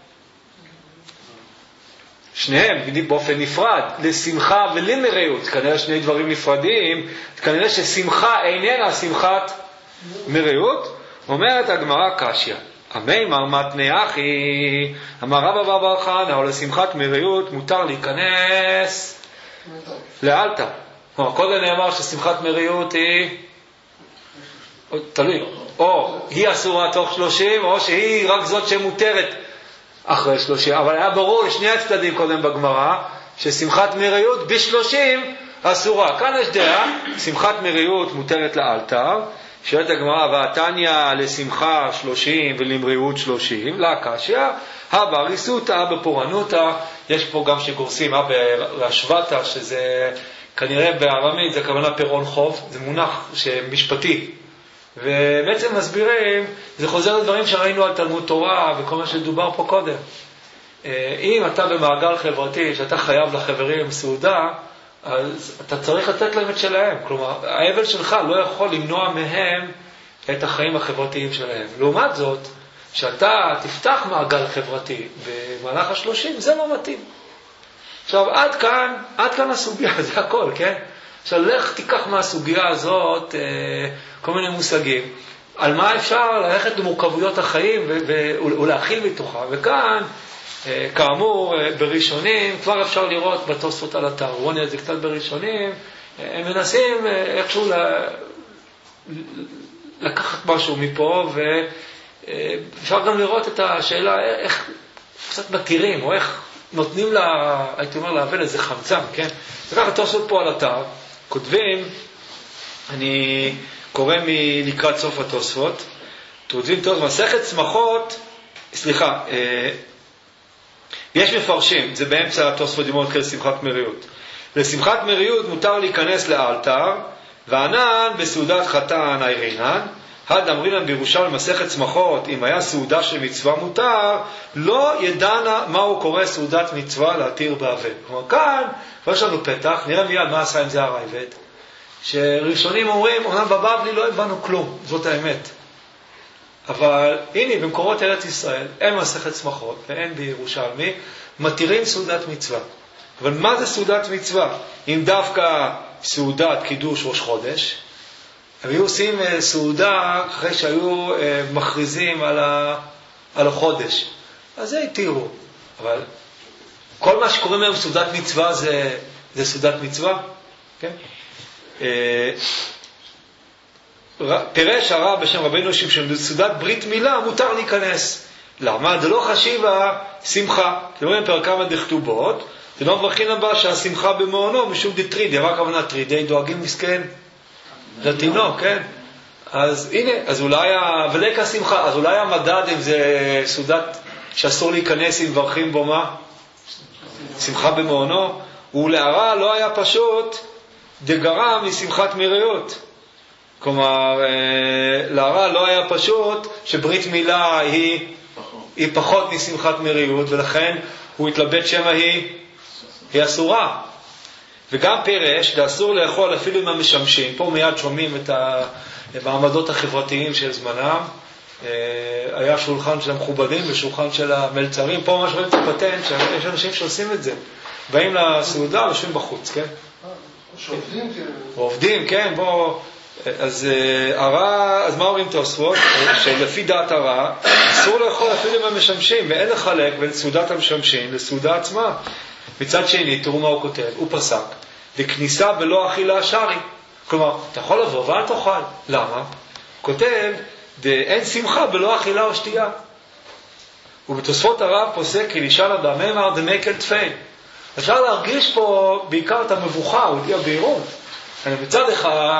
שניהם באופן נפרד, לשמחה ולמרירות, כנראה שני דברים נפרדים, כנראה ששמחה איננה שמחת מרירות. אומרת הגמרא קשיא, המימר מתני אחי, אמר רבא בר חנא, או לשמחת מרירות מותר להיכנס לאלתר. כלומר, קודם נאמר ששמחת מרירות היא תלוי, או היא אסורה תוך 30, או שהיא רק זאת שמותרת אחרי 30. אבל היה ברור לשני הצדדים קודם בגמרא, ששמחת מרירות ב30 אסורה. כאן יש דעה, שמחת מרירות מותרת לאלתר, שואלת הגמרא, והתניא לשמחה 30 ולמרירות 30, לקשיא, הבריסותא בפורענותא, יש פה גם שגורסים, ברשוותא, שזה כנראה בארמית, זה הכוונה פירעון חוב, זה מונח משפטי. ובעצם מסבירים, זה חוזר לדברים שראינו על תלמוד תורה וכל מה שדובר פה קודם. אם אתה במעגל חברתי, שאתה חייב לחברים סעודה, אז אתה צריך לתת להם את שלהם. כלומר, האבל שלך לא יכול למנוע מהם את החיים החברתיים שלהם. לעומת זאת, שאתה תפתח מעגל חברתי במהלך 30, זה לא מתאים. עכשיו, עד כאן הסוגיה, זה הכל, כן? עכשיו, לך תיקח מהסוגיה הזאת כל מיני מושגים. על מה אפשר ללכת למורכבויות החיים ולהכיל מתוכה. וכאן, כאמור, בראשונים, כבר אפשר לראות בתוספות על אתר, רוני את זה קצת בראשונים, הם מנסים איכשהו לקחת משהו מפה, ואפשר גם לראות את השאלה איך קצת מתירים, או איך נותנים לה, הייתי אומר, להבין איזה חמצן, כן? וככה תוספות פה על אתר, כותבים, אני קורא לקראת סוף התוספות, כותבים טוב, מסכת צמחות, סליחה, יש מפרשים, זה באמצע התוספות דימות כשמחת מריות. לשמחת מריות מותר להיכנס לאלתר, וענן בסעודת חתן הירינן, הד אמרינן בירושלים מסכת צמחות, אם היה סעודה של מצווה מותר, לא ידענה מהו קורא סעודת מצווה להתיר באבל. כלומר, כאן, יש לנו פתח, נראה מיד מה עשה עם זה הרייבד, שראשונים אומרים, אומנם בבבלי לא הבנו כלום, זאת האמת. אבל הנה, במקורות ארץ ישראל, אין מסכת צמחות, ואין בירושלמי, מתירים סעודת מצווה. אבל מה זה סעודת מצווה? אם דווקא סעודת קידוש ראש חודש, הם היו עושים סעודה אחרי שהיו מכריזים על החודש. אז זה התירו. אבל כל מה שקוראים היום סעודת מצווה זה סעודת מצווה. כן? פירש הרב בשם רבינו שבסעודת ברית מילה מותר להיכנס. למה? זה לא חשיבה שמחה. אתם רואים פרק כמה דכתובות, זה לא מברכין הבא שהשמחה במעונו משום דטרידי, מה הכוונה טרידי? דואגים מסכן לתינוק, כן? אז הנה, אז אולי ולקה שמחה, אז אולי המדד אם זה סעודת שאסור להיכנס אם מברכין בו מה? שמחה במעונו. ולהרע לא היה פשוט דגרה משמחת מריות. כלומר, להרע לא היה פשוט שברית מילה היא פחות משמחת מריות, ולכן הוא התלבט שמה היא אסורה. וגם פירש, ואסור לאכול אפילו עם המשמשים. פה מיד שומעים את המעמדות החברתיים של זמנם. היה שולחן של המכובדים ושולחן של המלצרים. פה ממש רואים את הפטנט, שיש אנשים שעושים את זה. באים לסעודה ויושבים בחוץ, כן? שעובדים, כן. עובדים, כן, בוא. אז מה אומרים תוספות? שלפי דעת הרע, אסור לאכול אפילו עם המשמשים, ואין לחלק בין סעודת המשמשים לסעודה עצמה. מצד שני, תראו מה הוא כותב, הוא פסק, וכניסה בלא אכילה שרי. כלומר, אתה יכול לבוא ואל תאכל. למה? כותב, אין שמחה בלא אכילה או שתייה. ובתוספות הרב פוסק, כי נשאל אדם, אמר דמקל תפי. אפשר להרגיש פה בעיקר את המבוכה, הוא הגיע בהירות. מצד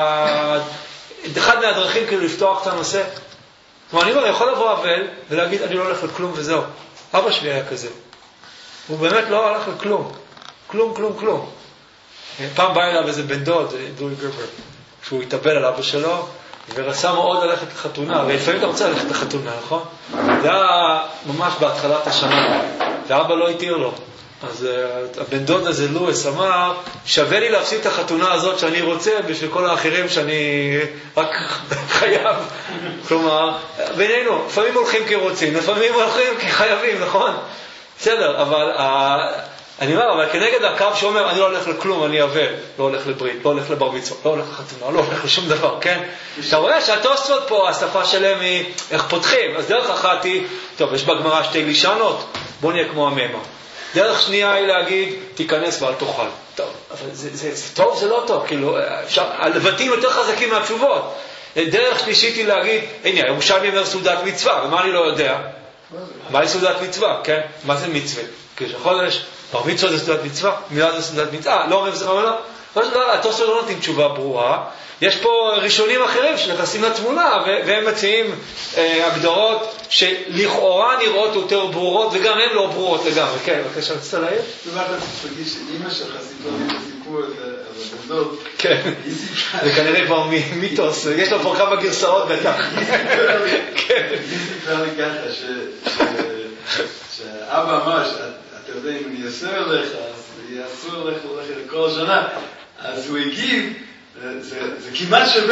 אחד מהדרכים כאילו לפתוח את הנושא. כלומר, אני יכול לבוא אבל ולהגיד, אני לא הולך לכלום וזהו. אבא שלי היה כזה. הוא באמת לא הלך לכלום. כלום. פעם בא אליו איזה בן דוד, דורי גרבר, שהוא התאבל על אבא שלו, ורצה מאוד ללכת לחתונה. ולפעמים אתה רוצה ללכת לחתונה, נכון? זה היה ממש בהתחלת השנה. ואבא לא התיר לו. אז הבן דוד הזה, לואיס, אמר, שווה לי להפסיד את החתונה הזאת שאני רוצה, בשביל כל האחרים שאני רק חייב. כלומר, בינינו, לפעמים הולכים כי רוצים, לפעמים הולכים כי חייבים, נכון? בסדר, אבל אני אומר, אבל כנגד הקו שאומר, אני לא הולך לכלום, אני אבל, לא הולך לברית, לא הולך לבר מצווה, לא הולך לחתונה, לא הולך לשום דבר, כן? אתה רואה שהתוספות פה, השפה שלהם היא איך פותחים. אז דרך אחת היא, טוב, יש בגמרא שתי לישנות, בוא נהיה כמו הממה. דרך שנייה היא להגיד, תיכנס ואל תאכל. טוב, אבל זה טוב, זה לא טוב, כאילו, הלבטים יותר חזקים מהתשובות. דרך שלישית היא להגיד, הנה, ירושלמי אומר סעודת מצווה, ומה אני לא יודע? מה היא סעודת מצווה, כן? מה זה מצווה? כשחודש, בר מצווה זה סעודת מצווה, מילה זה סעודת מצווה, לא אומר זה לא. התוספות לא נותנים תשובה ברורה. יש פה ראשונים אחרים שנכנסים לתמונה, והם מציעים הגדרות שלכאורה נראות יותר ברורות, וגם הן לא ברורות לגמרי. כן, בבקשה, רצית להעיר? אתה תגיד שאמא שלך סיפרה לי את הסיפור על הבן. כן, זה כנראה כבר מיתוס, יש לו פה כמה גרסאות בטח. היא סיפרה לי ככה, שאבא אמר, אתה יודע, אם אני אעשה עליך, אז יעשו עליך לכל השנה. אז הוא הגיב, זה כמעט שווה.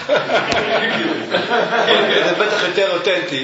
זה בטח יותר אותנטי.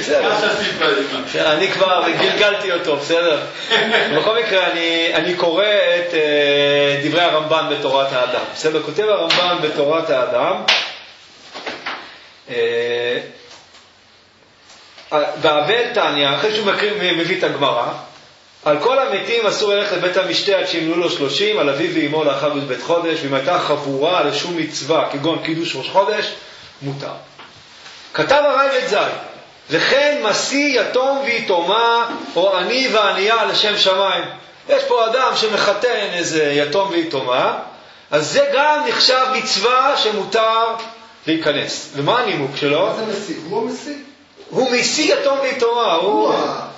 אני כבר גלגלתי אותו, בסדר? בכל מקרה, אני קורא את דברי הרמב"ן בתורת האדם. בסדר? כותב הרמב"ן בתורת האדם, באבל תניא, אחרי שהוא מביא את הגמרא, על כל המתים אסור ללכת לבית המשתה עד שימלאו לו 30, על אביו ואמו לאחר בית חודש, ואם הייתה חבורה לשום מצווה, כגון קידוש ראש חודש, מותר. כתב הרייבד ז"ל, וכן משיא יתום ויתומה, או עני וענייה לשם שמיים. יש פה אדם שמחתן איזה יתום ויתומה, אז זה גם נחשב מצווה שמותר להיכנס. ומה הנימוק שלו? מה זה משיא? הוא המשיא? הוא משיא יתום ויתומה, הוא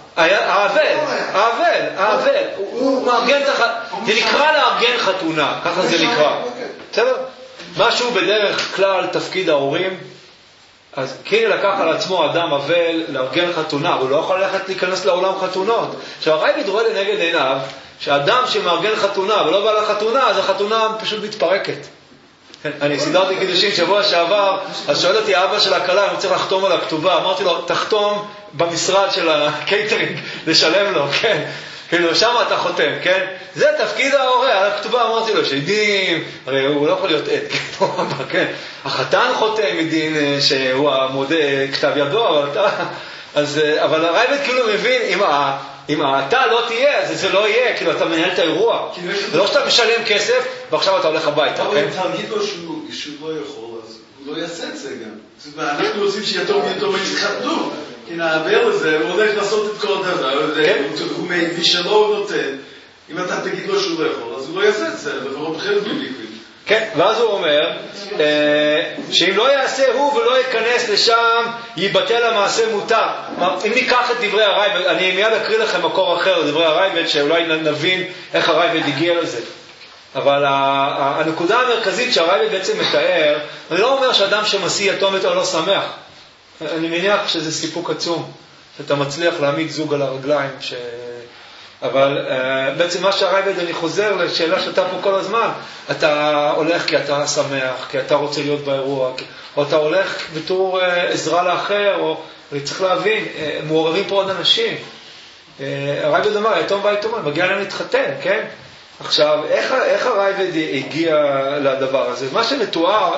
האבל, הוא מארגן, זה נקרא לארגן חתונה, ככה זה נקרא. בסדר? משהו בדרך כלל תפקיד ההורים, אז כן לקח על עצמו אדם אבל לארגן חתונה, הוא לא יכול ללכת להיכנס לעולם חתונות. עכשיו הרייבד רואה לנגד עיניו שאדם שמארגן חתונה ולא בא לחתונה, אז החתונה פשוט מתפרקת. אני סידרתי קידושים שבוע שעבר, אז שואל אותי האבא של הכלה, אני רוצה לחתום על הכתובה, אמרתי לו, תחתום במשרד של הקייטרינג, לשלם לו, כן? כאילו, שם אתה חותם, כן? זה תפקיד ההורה, על הכתובה אמרתי לו, שעדים, הרי הוא לא יכול להיות עד, כן? החתן חותם מדין שהוא המודה כתב ידו, אבל הרייבד כאילו מבין, אם אתה לא תהיה, אז זה לא יהיה, כאילו אתה מנהל את האירוע. זה לא שאתה משלם כסף, ועכשיו אתה הולך הביתה, אבל אם תגיד לו שהוא לא יכול, אז הוא לא יעשה את זה גם. אנחנו רוצים שיתום יתחתנו, כי נעבר לזה, הוא הולך לעשות את כל הדבר, הוא מי שלא נותן. אם אתה תגיד לו שהוא לא יכול, אז הוא לא יעשה את זה, לפחות בחלק בליקוויד. כן, ואז הוא אומר שאם לא יעשה הוא ולא ייכנס לשם, ייבטל המעשה מותר. אם ניקח את דברי הרייבד, אני מיד אקריא לכם מקור אחר, דברי הרייבד, שאולי נבין איך הרייבד הגיע לזה. אבל הנקודה המרכזית שהרייבד בעצם מתאר, אני לא אומר שאדם שמשיא יתום יותר לא שמח. אני מניח שזה סיפוק עצום, שאתה מצליח להעמיד זוג על הרגליים, אבל בעצם מה שהרייבד, אני חוזר לשאלה שאתה פה כל הזמן, אתה הולך כי אתה שמח, כי אתה רוצה להיות באירוע, או אתה הולך בתור עזרה לאחר, או צריך להבין, מעוררים פה עוד אנשים. הרייבד אמר, היתום והיתומה, מגיע להם להתחתן, כן? עכשיו, איך הרייבד הגיע לדבר הזה? מה שמתואר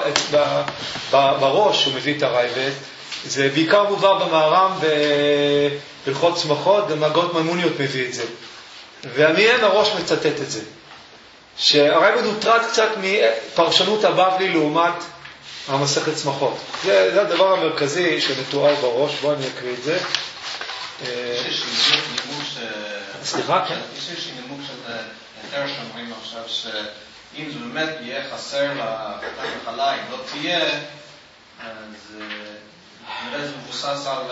בראש שהוא מביא את הרייבד, זה בעיקר מובא במהר"ם בהלכות צמחות, ומגות מימוניות מביא את זה. והמיין הראש מצטט את זה. שהרייבד הוטרד קצת מפרשנות הבבלי לעומת המסכת צמחות. זה הדבר המרכזי שמתואר בראש, בואו אני אקריא את זה. יש נימוק סליחה? יש איזושהי נימוק של יותר שאומרים עכשיו שאם זה באמת יהיה חסר לחתן וחלה, אם לא תהיה, אז נראה זה מבוסס על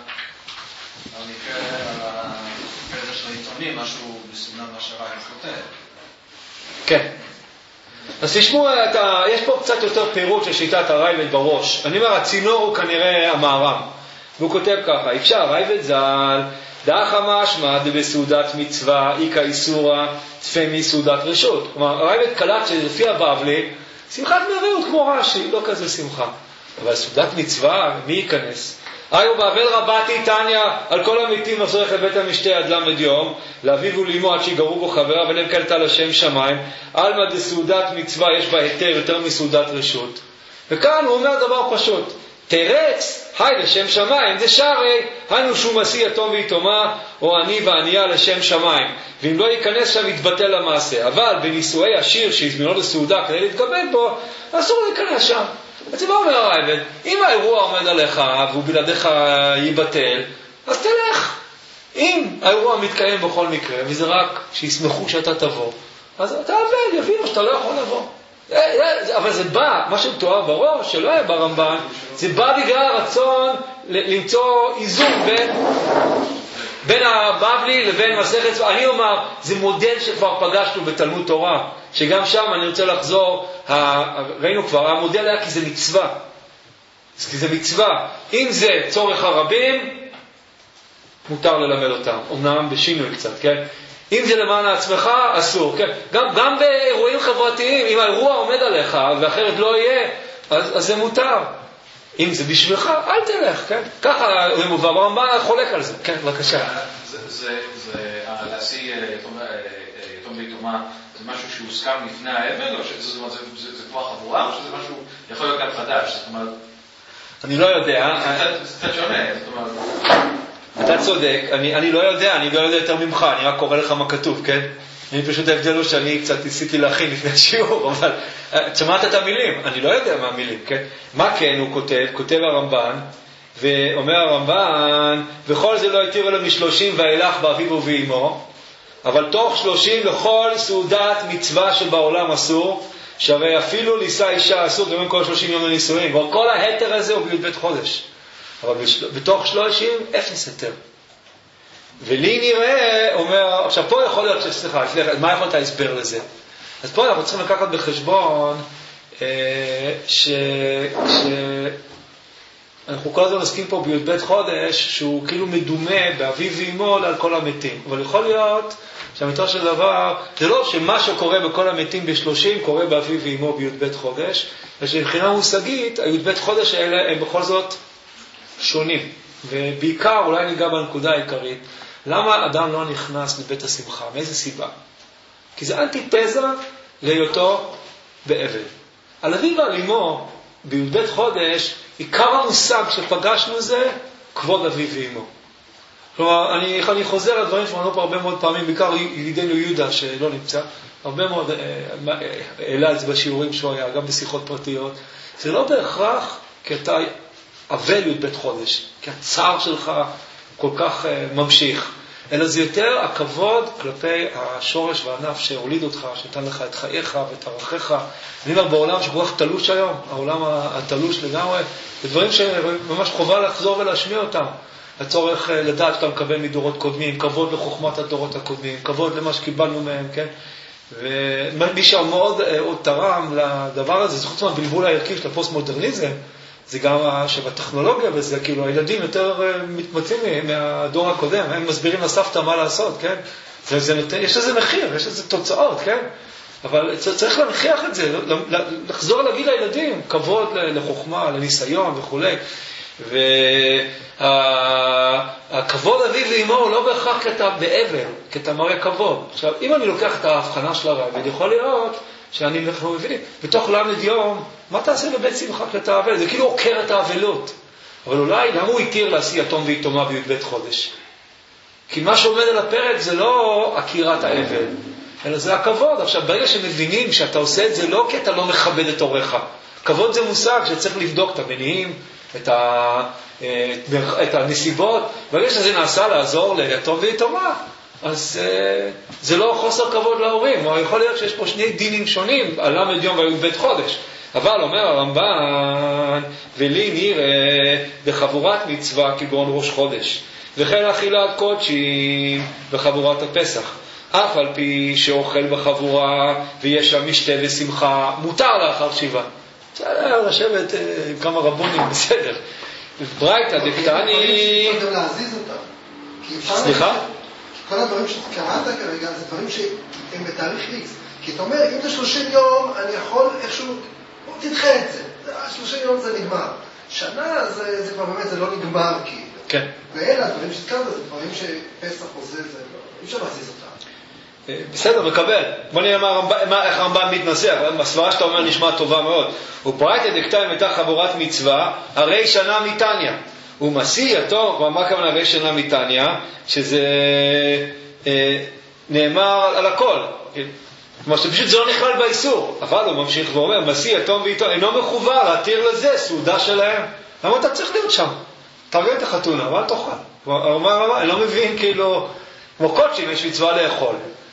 המקרה של העיתונים, משהו בסמנה מה שהרייבד כותב. כן. אז תשמעו, יש פה קצת יותר פירוט של שיטת הרייבד בראש. אני אומר, הצינור הוא כנראה המהר"ם. והוא כותב ככה, אפשר הרייבד ז"ל, דאחא משמע דבסעודת מצווה, איקא איסורא, תפמי סעודת רשות. כלומר, הרייבד קלט שלפי הבבלי, שמחת מרירות כמו רש"י, לא כזה שמחה. אבל סעודת מצווה, מי ייכנס? היו באבל רבתי תניא, על כל המתים מסורך לבית המשתה עד למד יום, לאביו ולאמו עד שיגרו בו חברה, ונם קלטה לשם שמיים, עלמא דסעודת מצווה יש בה היתר יותר מסעודת רשות. וכאן הוא אומר דבר פשוט, תרץ, היי לשם שמיים, זה שערי, היינו שהוא משיא יתום ויתומה, או עני וענייה לשם שמיים. ואם לא ייכנס שם יתבטל המעשה. אבל בנישואי עשיר שהזמינו לסעודה כדי להתגבד בו, אסור להיכנס שם. אז מה אומר הרייבד? אם האירוע עומד עליך והוא בלעדיך ייבטל, אז תלך. אם האירוע מתקיים בכל מקרה, וזה רק שישמחו שאתה תבוא, אז אתה עבד, יבינו שאתה לא יכול לבוא. אבל זה בא, מה שמתואר בראש, שלא היה ברמב"ן, זה בא בגלל הרצון למצוא איזון בין הבבלי לבין מסכת. אני אומר, זה מודל שכבר פגשנו בתלמוד תורה, שגם שם אני רוצה לחזור, ראינו כבר, המודל היה כי זה מצווה. כי זה מצווה. אם זה צורך הרבים, מותר ללמד אותם. אמנם בשינוי קצת, כן? אם זה למען עצמך, אסור, כן? גם באירועים חברתיים, אם האירוע עומד עליך ואחרת לא יהיה, אז זה מותר. אם זה בשבילך, אל תלך, כן? ככה זה מובא, ברמב"ן חולק על זה, כן? בבקשה. זה להשיא יתום ויתומה, זה משהו שהוסכם לפני האבל, או שזה כבר חבורה, או שזה משהו יכול להיות גם חדש? זאת אומרת, אני לא יודע. זה קצת שונה, זאת אומרת. אתה צודק, אני לא יודע יותר ממך, אני רק קורא לך מה כתוב, כן? אני פשוט ההבדל הוא שאני קצת ניסיתי להכין לפני השיעור, אבל שמעת את המילים, אני לא יודע מה המילים, כן? מה כן הוא כותב הרמב"ן, ואומר הרמב"ן, וכל זה לא התיר אלו מ30 ואילך באביו ובאמו, אבל תוך 30 לכל סעודת מצווה שבעולם אסור, שהרי אפילו לישא אישה אסור, גם כל 30 יום לנישואין, וכל ההתר הזה הוא בי"ב חודש. אבל בתוך 30 אפס היתר. ולי נראה, אומר, עכשיו פה יכול להיות, סליחה, מה יכול להיות ההסבר לזה? אז פה אנחנו צריכים לקחת בחשבון אנחנו כל הזמן עוסקים פה בי"ב חודש שהוא כאילו מדומה באביו ואמו על כל המתים. אבל יכול להיות שהמיתו של דבר, זה לא שמה שקורה בכל המתים ב30 קורה באביו ואמו בי"ב חודש, ושבחינה מושגית, הי"ב חודש האלה הם בכל זאת שונים. ובעיקר אולי ניגע בנקודה העיקרית, למה אדם לא נכנס לבית השמחה? מאיזה סיבה? כי זה אנטיתזה להיותו באבל. על אביו ועל אמו בי"ב חודש, עיקר המושג שפגשנו זה כבוד אביו ואמו. כלומר, אני חוזר על דברים שאמרנו פה הרבה מאוד פעמים, בעיקר ידידנו יהודה שלא נמצא, הרבה מאוד העלה את זה בשיעורים שהוא היה, גם בשיחות פרטיות. זה לא בהכרח כי אתה אבל י"ב חודש, כי הצער שלך כל כך ממשיך, אלא זה יותר הכבוד כלפי השורש והענף שהוליד אותך, שנתן לך את חייך ואת ערכיך. אני אומר בעולם שכל כך תלוש היום, העולם התלוש לגמרי, זה דברים שממש חובה לחזור ולהשמיע אותם. הצורך לדעת שאתה מקבל מדורות קודמים, כבוד לחוכמת הדורות הקודמים, כבוד למה שקיבלנו מהם, כן? ומי שמאוד תרם לדבר הזה, זה חוץ מהבלבול הערכי של הפוסט-מודרניזם, זה גם שבטכנולוגיה, וזה כאילו הילדים יותר מתמצאים מהדור הקודם, הם מסבירים לסבתא מה לעשות, כן? יש לזה מחיר, יש לזה תוצאות, כן? אבל צריך להנכיח את זה, לחזור להגיד לילדים, כבוד לחוכמה, לניסיון וכו'. והכבוד אביו ואמו הוא לא בהכרח כתה באבל, כתה מראה כבוד. עכשיו, אם אני לוקח את ההבחנה של הרב, יכול להיות אנחנו מבינים, בתוך למד יום, מה תעשה בבית שמחה כתה אבל? זה כאילו עוקר את האבלות. אבל אולי, למה הוא התיר להשיא יתום ויתומה בי"ב חודש? כי מה שעומד על הפרק זה לא עקירת האבל, אלא זה הכבוד. עכשיו, ברגע שמבינים שאתה עושה את זה לא כי אתה לא מכבד את הוריך. כבוד זה מושג שצריך לבדוק את המניעים, את הנסיבות. ברגע שזה נעשה לעזור ליתום ויתומה, אז זה לא חוסר כבוד להורים. או יכול להיות שיש פה שני דינים שונים על למד יום וי"ב חודש. אבל אומר הרמב"ן, ולי נראה בחבורת מצווה כגון ראש חודש, וכן אכילת קודשים בחבורת הפסח, אף על פי שאוכל בחבורה ויש שם משתה ושמחה, מותר לאחר שבעה. בסדר, לשבת כמה רבונים, בסדר. ברייתא דקטני... גם להזיז אותם. סליחה? כל הדברים שקראת כרגע זה דברים שהם בתאריך X. כי אתה אומר, אם זה 30 יום, אני יכול איכשהו... תדחה את זה. 30 יום זה נגמר. שנה זה כבר באמת, זה לא נגמר כאילו. כן. ואלה הדברים שהזכרת, זה דברים שפסח עושה, זה לא... אי אפשר להזיז אותם. בסדר, מקבל. בוא נראה איך הרמב"ם מתנסח. הסברה שאתה אומר נשמע טובה מאוד. וברייתא דקטני מתא חבורת מצווה, הרי שנה מתניא. ומשיא יתום, מה כמובן הרי שנה מתניא? שזה נאמר על הכל. כלומר שפשוט זה לא נכלל באיסור. אבל הוא ממשיך ואומר, משיא יתום ויתום, אינו מחובר להתיר לזה סעודה שלהם. למה אתה צריך להיות שם? תראה את החתונה, אבל תאכל. אני לא מבין כאילו, כמו קודשים יש מצווה לאכול.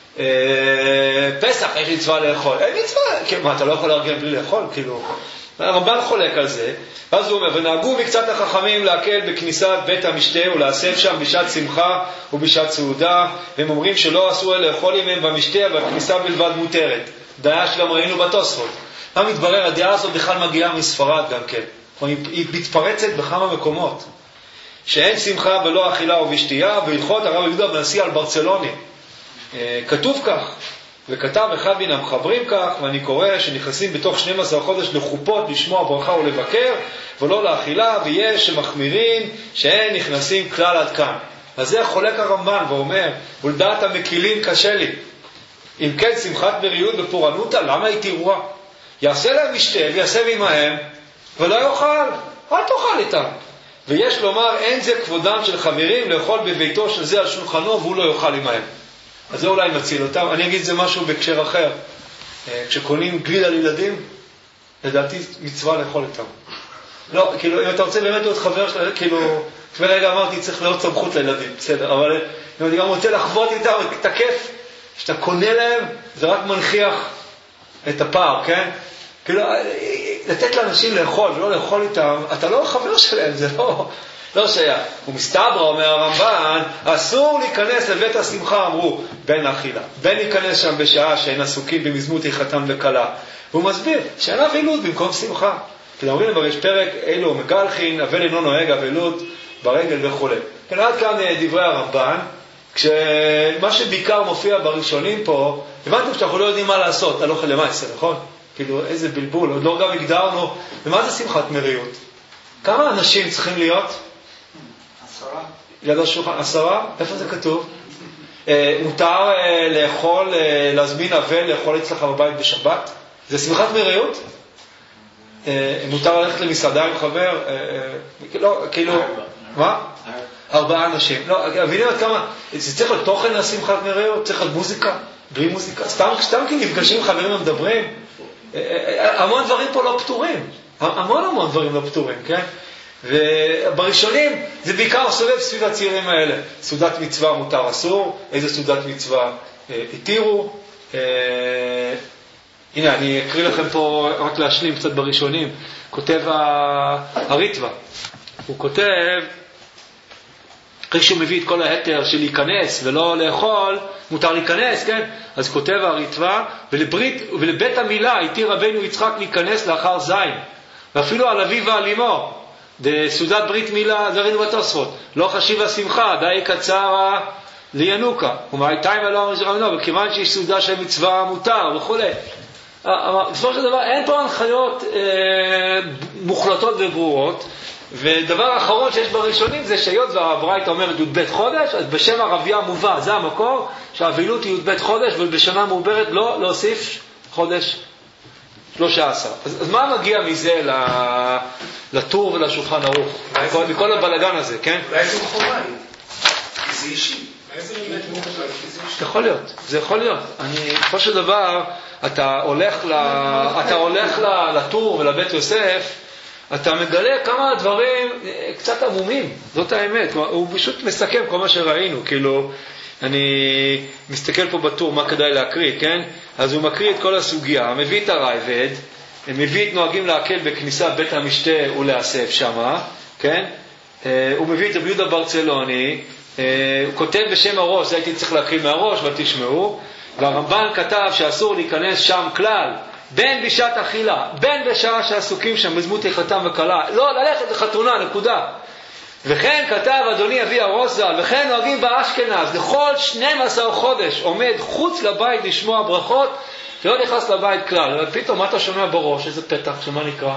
פסח יש מצווה לאכול. אין מצווה, מה, אתה לא יכול להרגיע בלי לאכול? כאילו, הרמב"ן חולק על זה. אז הוא אומר, ונהגו מקצת החכמים להקל בכניסת בית המשתה ולהסב שם בשעת שמחה ובשעת סעודה, והם אומרים שלא אסור לאכול עמהם במשתה, אבל כניסה בלבד מותרת. דעה שגם ראינו בתוספות. מה מתברר, הדעה הזאת בכלל מגיעה מספרד גם כן. היא מתפרצת בכמה מקומות. שאין שמחה בלא אכילה ובשתייה, והלכות הרב יהודה בן נשיא על ברצלוני. כתוב כך, וכתב אחד מן המחברים כך, ואני קורא שנכנסים בתוך 12 חודש לחופות לשמוע ברכה ולבקר, ולא לאכילה, ויש שמחמירים שאין נכנסים כלל עד כאן. אז זה חולק הרמב"ן ואומר, ולדעת המקילים קשה לי. אם כן שמחת בריאות בפורענותה, למה היא תירוע? יעשה להם משתה ויעשה ממהם, ולא יאכל. אל תאכל איתם. ויש לומר, אין זה כבודם של חברים לאכול בביתו של זה על שולחנו, והוא לא יאכל עמהם. אז זה אולי מציל אותם. אני אגיד זה משהו בהקשר אחר. כשקונים גלידה לילדים, לדעתי מצווה לאכול איתם. לא, כאילו, אם אתה רוצה באמת להיות חבר שלהם, כאילו, לפני רגע אמרתי, צריך להיות סמכות לילדים, בסדר, אבל אם אני גם רוצה לחוות איתם, את הכיף, שאתה קונה להם, זה רק מנכיח את הפער, כן? כאילו, לתת לאנשים לאכול ולא לאכול איתם, אתה לא חבר שלהם, זה לא שייך. ומסתברא, אומר הרמב"ן, אסור להיכנס לבית השמחה, אמרו, בין לאכילה, בין להיכנס שם בשעה שאין עסוקים במזמות הלכתם וכלה. והוא מסביר שאין אבלות במקום שמחה. כי אומרים לבר, יש פרק, אילו מגלחין, אבל אינו נוהג אבלות ברגל וכו'. כן, עד כאן דברי הרמב"ן, כשמה שבעיקר מופיע בראשונים פה, הבנתם שאנחנו לא יודעים מה לעשות, הלוך למעשה, נכון? כאילו, איזה בלבול, עוד לא גם הגדרנו, ומה זה שמחת מריות? כמה אנשים צריכים להיות? 10. ליד השולחן, 10? איפה זה כתוב? מותר לאכול, להזמין אבל, לאכול אצלך בבית בשבת? זה שמחת מריות? מותר ללכת למסעדה עם חבר? לא, כאילו, מה? 4 אנשים. לא, מבינים עד כמה, זה צריך להיות תוכן לשמחת מריות? צריך להיות מוזיקה? בלי מוזיקה? סתם כי נפגשים חברים ומדברים? המון דברים פה לא פתורים. המון דברים לא פתורים, כן? ובראשונים זה בעיקר סובב סביב הצעירים האלה. סעודת מצווה מותר אסור, איזה סעודת מצווה התירו. הנה, אני אקריא לכם פה, רק להשלים קצת בראשונים. כותב הריטווה. הוא כותב, אחרי שהוא מביא את כל ההתר של להיכנס ולא לאכול, מותר להיכנס, כן? אז כותב הריטווה, ולבית המילה התיר רבנו יצחק להיכנס לאחר זין. ואפילו על אביו ועל אמו, בסעודת ברית מילה, זה ראינו בתוספות. לא חשיב השמחה, די קצרה לינוקה. ומהייתיים אלוהים רבנו, וכיוון שיש סעודה של מצווה מותר וכו'. בסופו של דבר אין פה הנחיות מוחלטות וברורות, ודבר האחרון שיש בראשונים זה שהיות והברייתא אומרת י"ב חודש, אז בשם הרבייה מובא, זה המקור שהאבילות היא י"ב חודש, ובשנה מעוברת לא להוסיף חודש 13. אז מה מגיע מזה לטור ולשולחן ערוך? מכל הבלגן הזה, כן? אולי זה מחורי, זה אישי. יכול להיות, זה יכול להיות. בסופו של דבר, אתה הולך לטור ולבית יוסף, אתה מגלה כמה דברים קצת עמומים, זאת האמת. הוא פשוט מסכם כל מה שראינו, כאילו, אני מסתכל פה בטור מה כדאי להקריא, כן? אז הוא מקריא את כל הסוגיה, מביא את הרייבד, מביא את נוהגים להקל בכניסת בית המשתה ולאסף שמה, כן? הוא מביא את רבי יהודה ברצלוני, הוא כותב בשם הראש, זה הייתי צריך להקריא מהראש, אבל תשמעו, והרמב"ן כתב שאסור להיכנס שם כלל, בין בשעת אכילה, בין בשעה שעסוקים שם בזמות הלכתם וכלה, לא ללכת לחתונה, נקודה. וכן כתב אדוני אבי הרוזל, וכן נוהגים באשכנז, לכל 12 חודש עומד חוץ לבית לשמוע ברכות, ולא נכנס לבית כלל. אבל פתאום מה אתה שומע בראש? איזה פתח, שמה נקרא?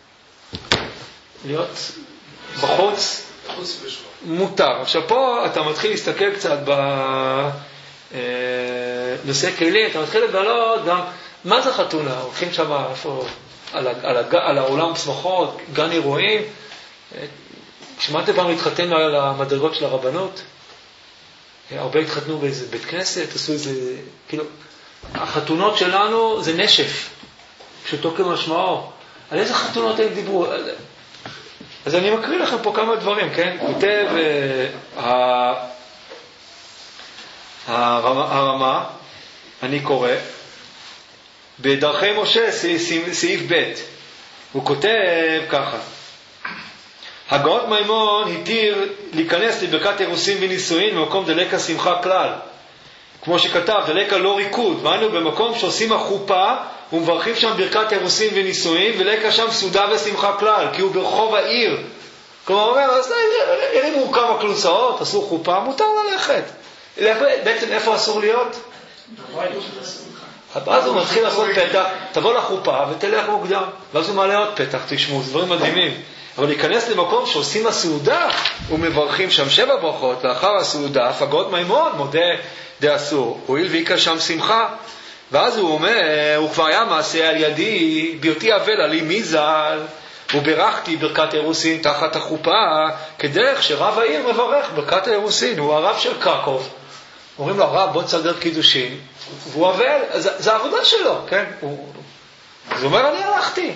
להיות בחוץ מותר. עכשיו פה אתה מתחיל להסתכל קצת בנושא כלים, אתה מתחיל לגלות גם מה זה חתונה? הולכים שם איפה, על העולם שמחות, גן אירועים. שמעתם פעם להתחתן על המדרגות של הרבנות? הרבה התחתנו באיזה בית כנסת, עשו איזה, כאילו, החתונות שלנו זה נשף, פשוטו כמשמעו. על איזה חתונות הם דיברו? אז אני מקריא לכם פה כמה דברים, כן? כותב הרמה, אני קורא, בדרכי משה, סעיף ב', הוא כותב ככה, הגאות מימון התיר להיכנס לברכת אירוסין ונישואין במקום דלקה שמחה כלל. כמו שכתב, דלקה לא ריקוד, ואנו במקום שעושים החופה ומברכים שם ברכת אירוסין ונישואין, ולקה שם סעודה ושמחה כלל, כי הוא ברחוב העיר. כלומר, הוא אומר, אז הרימו כמה קלוצאות, עשו חופה, מותר ללכת. בעצם איפה אסור להיות? אז הוא מתחיל לעשות פתח, תבוא לחופה ותלך מוקדם. ואז הוא מעלה עוד פתח, תשמעו, דברים מדהימים. אבל להיכנס למקום שעושים הסעודה ומברכים שם 7 ברכות לאחר הסעודה, הפגות מימון, מודה די אסור, הואיל ויקה שם שמחה. ואז הוא אומר, הוא כבר היה מעשה על ידי, ביותי אבל עלי מי זל, וברכתי ברכת אירוסין תחת החופה, כדרך שרב העיר מברך ברכת האירוסין. הוא הרב של קרקוב. אומרים לו, הרב, בוא תסדר קידושין. והוא אבל, זה העבודה שלו, כן? אז הוא אומר, אני הלכתי.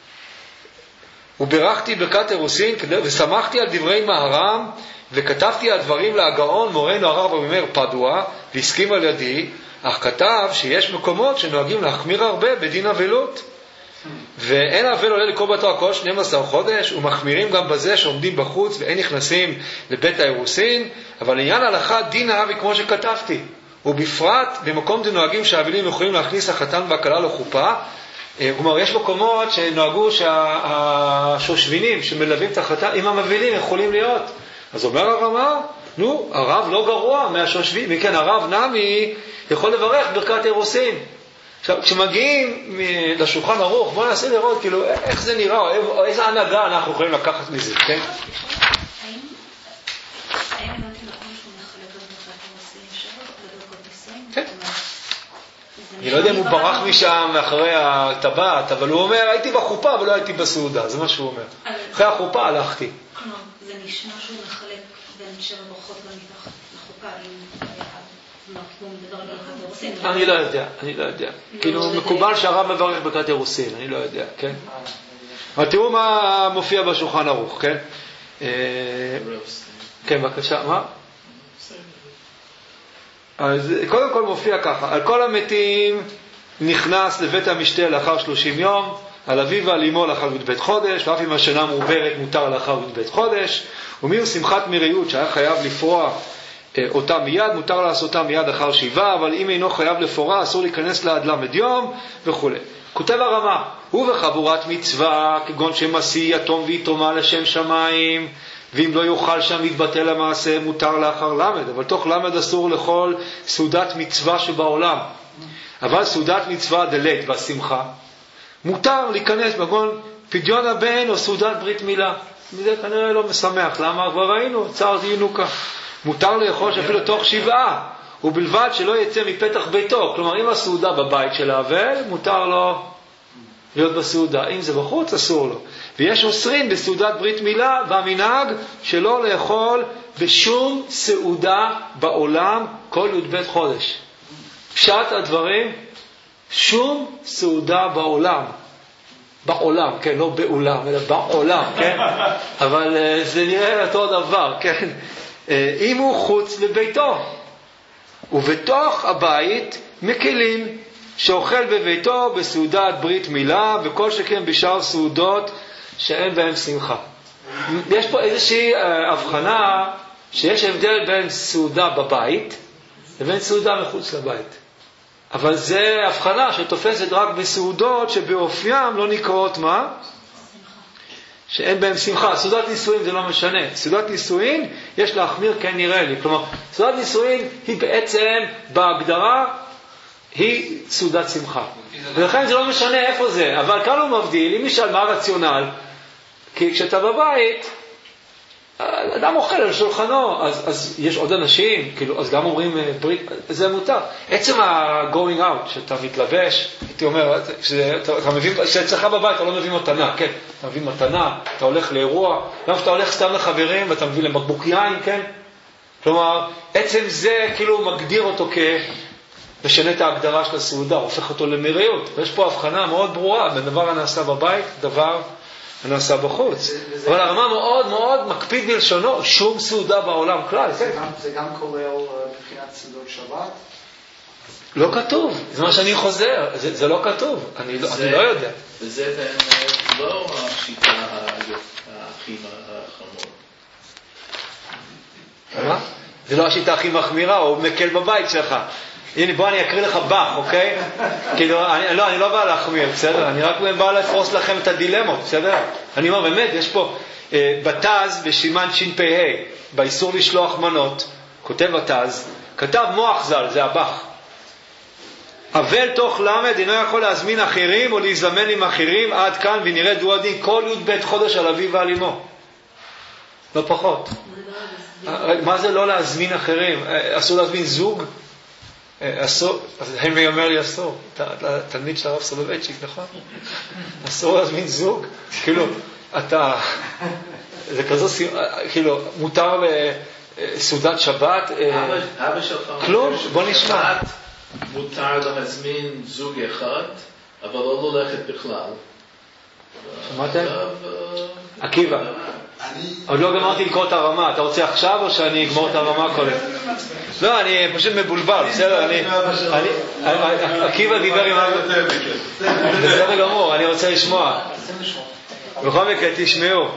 וברכתי ברכת אירוסין, ושמחתי על דברי מהר"ם, וכתבתי הדברים להגאון מורנו הרב רבי מאיר פדואה, והסכים על ידי, אך כתב שיש מקומות שנוהגים להחמיר הרבה בדין אבלות. ואין אבל עולה לקרוא בתורה כל 12 חודש, ומחמירים גם בזה שעומדים בחוץ ואין נכנסים לבית האירוסין, אבל לעניין ההלכה דין האבי כמו שכתבתי. ובפרט במקום דנוהגים שהאבלים יכולים להכניס החתן והכלה לחופה, כלומר יש מקומות שנוהגו שהשושבינים שמלווים את החתן עם המבלים יכולים להיות. אז אומר הרמ"א, נו, הרב לא גרוע מהשושבים, מכן הרב נמי יכול לברך ברכת אירוסין. עכשיו, כשמגיעים לשולחן ערוך, בואו ננסה לראות כאילו איך זה נראה, או איזה הנהגה אנחנו יכולים לקחת מזה, כן? האם הבנתי נכון שהוא נחלק ברכת אירוסין שבע בברכות נישואים? כן. אני לא יודע אם הוא ברח משם מאחרי הטבעת, אבל הוא אומר, הייתי בחופה ולא הייתי בסעודה, זה מה שהוא אומר. אחרי החופה הלכתי. כלומר, זה נשמע שהוא נחלק בין שבע ברכות ומתחת לחופה, אני לא יודע. כאילו מקובל שהרב מברך ברכת אירוסין, אני לא יודע, כן? אבל תראו מה מופיע בשולחן ערוך, כן? כן, בבקשה, מה? אז קודם כל מופיע ככה, על כל המתים נכנס לבית המשתה לאחר 30 יום, על אביו ועל אמו לאחר י"ב חודש, ואף אם השנה מעוברת מותר לאחר י"ב חודש, ומיהו שמחת מריות שהיה חייב לפרוע אותה מיד, מותר לעשותה מיד אחר 7, אבל אם אינו חייב לפורה אסור להיכנס לעד יום וכו'. כותב הרמ"א, הוא וחבורת מצווה כגון שמשיא יתום ויתומה לשם שמיים, ואם לא יאכל שם יתבטל המעשה, מותר לאחר למד, אבל תוך למד אסור לכל סעודת מצווה שבעולם. אבל סעודת מצווה דלית והשמחה מותר להיכנס בגון פדיון הבן או סעודת ברית מילה. זה כנראה לא משמח, למה? כבר ראינו, צער ינוקה. מותר לאכול שאפילו תוך 7, ובלבד שלא יצא מפתח ביתו. כלומר, אם הסעודה בבית של האבל, מותר לו להיות בסעודה. אם זה בחוץ, אסור לו. ויש אוסרים בסעודת ברית מילה, והמנהג שלא לאכול בשום סעודה בעולם כל י"ב חודש. פשט הדברים, שום סעודה בעולם, כן, לא בעולם, אלא בעולם, כן? אבל זה נראה אותו דבר, כן? אם הוא חוץ לביתו, ובתוך הבית מקלים שאוכל בביתו בסעודת ברית מילה, וכל שכן בשאר סעודות שאין בהם שמחה. יש פה איזושהי הבחנה שיש הבדל בין סעודה בבית לבין סעודה מחוץ לבית. אבל זה הבחנה שתופסת רק בסעודות שבאופיים לא נקראות מה? שאין בהם שמחה. סעודת נישואין זה לא משנה. סעודת נישואין יש להחמיר, כן נראה לי. כלומר, סעודת נישואין היא בעצם בהגדרה היא סעודת שמחה. ולכן זה לא משנה איפה זה. אבל כאן הוא מבדיל, אם נשאל מה הרציונל, כי כשאתה בבית, אדם אוכל על שולחנו, אז יש עוד אנשים, כאילו, אז גם אומרים ברית, זה מותר. עצם ה-going out, שאתה מתלבש, הייתי אומר, כשאצלך בבית אתה לא מביא מתנה, כן, אתה מביא מתנה, אתה הולך לאירוע, גם כשאתה הולך סתם לחברים, ואתה מביא לבקבוק יין, כן? כלומר, עצם זה כאילו מגדיר אותו משנה את ההגדרה של הסעודה, הופך אותו למריות. ויש פה הבחנה מאוד ברורה בין דבר הנעשה בבית, דבר הנעשה בחוץ. אבל הרמ"א מאוד מאוד מקפיד בלשונו, שום סעודה בעולם כלל. זה גם כולל מבחינת סעודות שבת? לא כתוב, זה מה שאני חוזר, זה לא כתוב, אני לא יודע. וזה באמת לא השיטה הכי חמור. מה? זה לא השיטה הכי מחמירה, הוא מקל בבית שלך. הנה, בוא אני אקריא לך בח, אוקיי? כאילו, אני לא בא להחמיר, בסדר? אני רק בא לפרוס לכם את הדילמות, בסדר? אני אומר, באמת, יש פה בתז בשימן ש"פ"ה, באיסור לשלוח מנות, כותב בתז, כתב מוח ז"ל, זה הבח. אבל תוך למד אינו יכול להזמין אחרים או להזמן עם אחרים עד כאן, ונראה דו הדין כל י"ב חודש על אביו ועל אמו. לא פחות. מה זה לא להזמין אחרים? אסור להזמין זוג? אסור, אז הנרי אומר לי אסור, תלמיד של הרב סולובייצ'יק, נכון? אסור להזמין זוג, כאילו, זה כזו, כאילו, מותר לסעודת שבת, אבא שלך כלום, בוא נשמע. מותר להזמין זוג אחד, אבל לא ללכת בכלל. שמעתם? עקיבא, עוד לא גמרתי לקרוא את הרמה, אתה רוצה עכשיו או שאני אגמור את הרמה קודם? לא, אני פשוט מבולבל, בסדר? עקיבא דיבר עם אבא. בסדר גמור, אני רוצה לשמוע. בכל מקרה, תשמעו.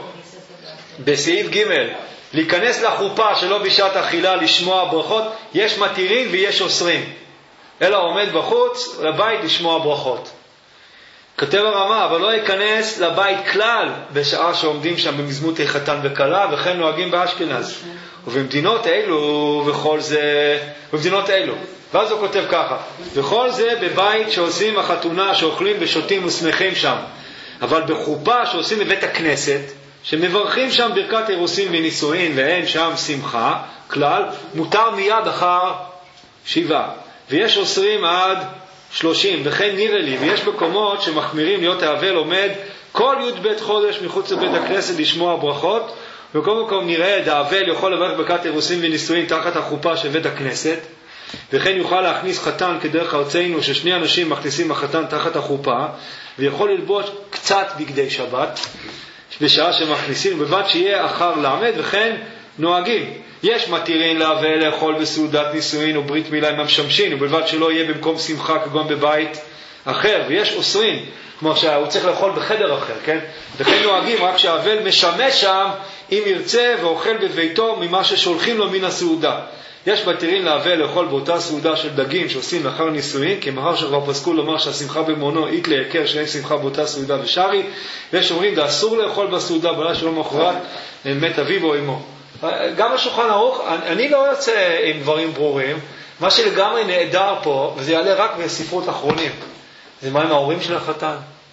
בסעיף ג' להיכנס לחופה שלא בשעת אכילה לשמוע ברכות, יש מתירים ויש אוסרים. אלא עומד בחוץ לבית לשמוע ברכות. כותב הרמה, אבל לא ייכנס לבית כלל בשעה שעומדים שם במזמות חתן וכלה, וכן נוהגים באשכנז. ובמדינות אלו, וכל זה, במדינות אלו. ואז הוא כותב ככה, וכל זה בבית שעושים החתונה, שאוכלים ושותים ושמחים שם. אבל בחופה שעושים בבית הכנסת, שמברכים שם ברכת אירוסין ונישואין, ואין שם שמחה, כלל, מותר מיד אחר 7. ויש אוסרים עד 30, וכן נראה לי, ויש מקומות שמחמירים להיות האבל עומד כל י"ב חודש מחוץ לבית הכנסת לשמוע ברכות, ובכל מקום נראה האבל יכול לברך ברכת אירוסין ונישואין תחת החופה של בית הכנסת, וכן יוכל להכניס חתן כדרך ארצנו ששני אנשים מכניסים החתן תחת החופה, ויכול ללבוש קצת בגדי שבת בשעה שמכניסים, ובלבד שיהיה אחר למד, וכן נוהגים. יש מתירים לאבל לאכול בסעודת נישואין או ברית מילה עם המשמשין, ובלבד שלא יהיה במקום שמחה כגון בבית אחר. ויש אוסרים, כמו שהוא צריך לאכול בחדר אחר, כן? וכן נוהגים רק שהאבל משמש שם אם ירצה ואוכל בביתו ממה ששולחים לו מן הסעודה. יש מתירים לאבל לאכול באותה סעודה של דגים שעושים לאחר נישואין, כי מאחר שכבר פסקו לומר שהשמחה במעונו אית להיקר שאין שמחה באותה סעודה ושרי. ויש אומרים זה אסור לאכול בסעודה בלה שלא מאחורת מת אביו או אמו. גם השולחן ערוך, אני לא יוצא עם דברים ברורים. מה שלגמרי נהדר פה, וזה יעלה רק בספרות אחרונים, זה מה עם ההורים של החתן?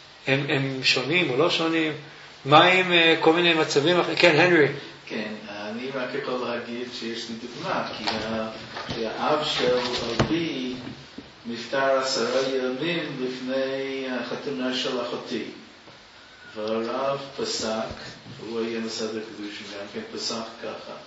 הם שונים או לא שונים? מה עם כל מיני מצבים אחרים? כן, הנרי. כן, אני רק יכול להגיד שיש לי דוגמה, כי האב של אבי נפטר 10 ימים לפני החתונה של אחותי. והרב פסק, הוא היה מסדר קדושים, גם כן פסק ככה,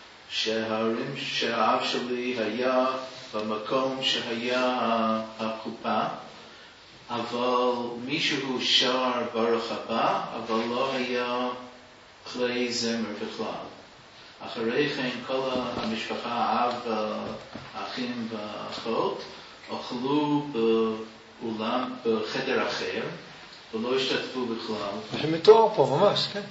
שהאב שלי היה במקום שהיה החופה, אבל מישהו שר ברוך הבא, אבל לא היה כלי זמר בכלל. אחרי כן כל המשפחה, האב, האחים והאחות, אכלו באולם, בחדר אחר, ולא השתתפו בכלל. זה מתואר פה ממש, כן.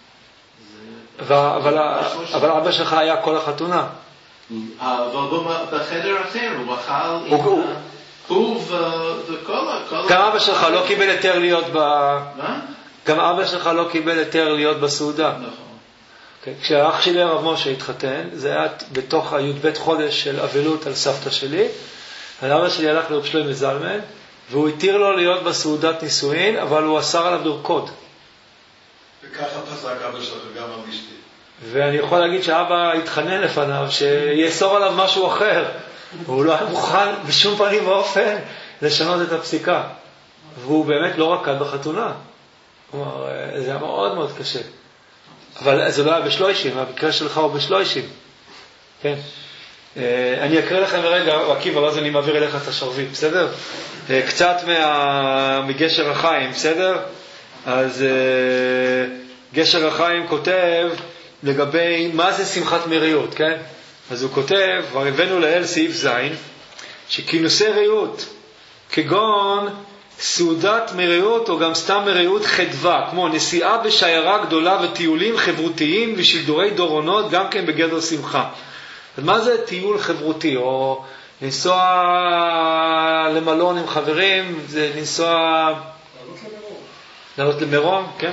אבל אבא שלך היה כל החתונה. אבל בחדר אחר הוא אכל הוא וכל... גם אבא שלך לא קיבל היתר להיות גם אבא שלך לא קיבל היתר להיות בסעודה. נכון. כשאח שלי הרב משה התחתן, זה היה בתוך הי"ב חודש של אבלות על סבתא שלי, אבא שלי הלך לרב שלמה זלמן, והוא התיר לו להיות בסעודת נישואין, אבל הוא אסר עליו לרקוד. וככה פסק אבא שלך גם על אשתי. ואני יכול להגיד שאבא התחנן לפניו שיאסור עליו משהו אחר. הוא לא היה מוכן בשום פנים ואופן לשנות את הפסיקה. והוא באמת לא רקד בחתונה. כלומר, זה היה מאוד מאוד קשה. אבל זה לא היה בשלושים, המקרה שלך הוא בשלושים. כן. אני אקריא לכם רגע, עקיבא, ואז אני מעביר אליך את השרביט, בסדר? קצת מגשר החיים, בסדר? אז גשר החיים כותב לגבי מה זה שמחת מריות, כן? אז הוא כותב, כבר הבאנו לאל סעיף זין, שכינוסי ריות, כגון סעודת מריות או גם סתם מריות חדווה, כמו נסיעה בשיירה גדולה וטיולים חברותיים ושידורי דורונות, גם כן בגדר שמחה. אז מה זה טיול חברותי? או לנסוע למלון עם חברים, זה לנסוע... לעלות למירון, כן?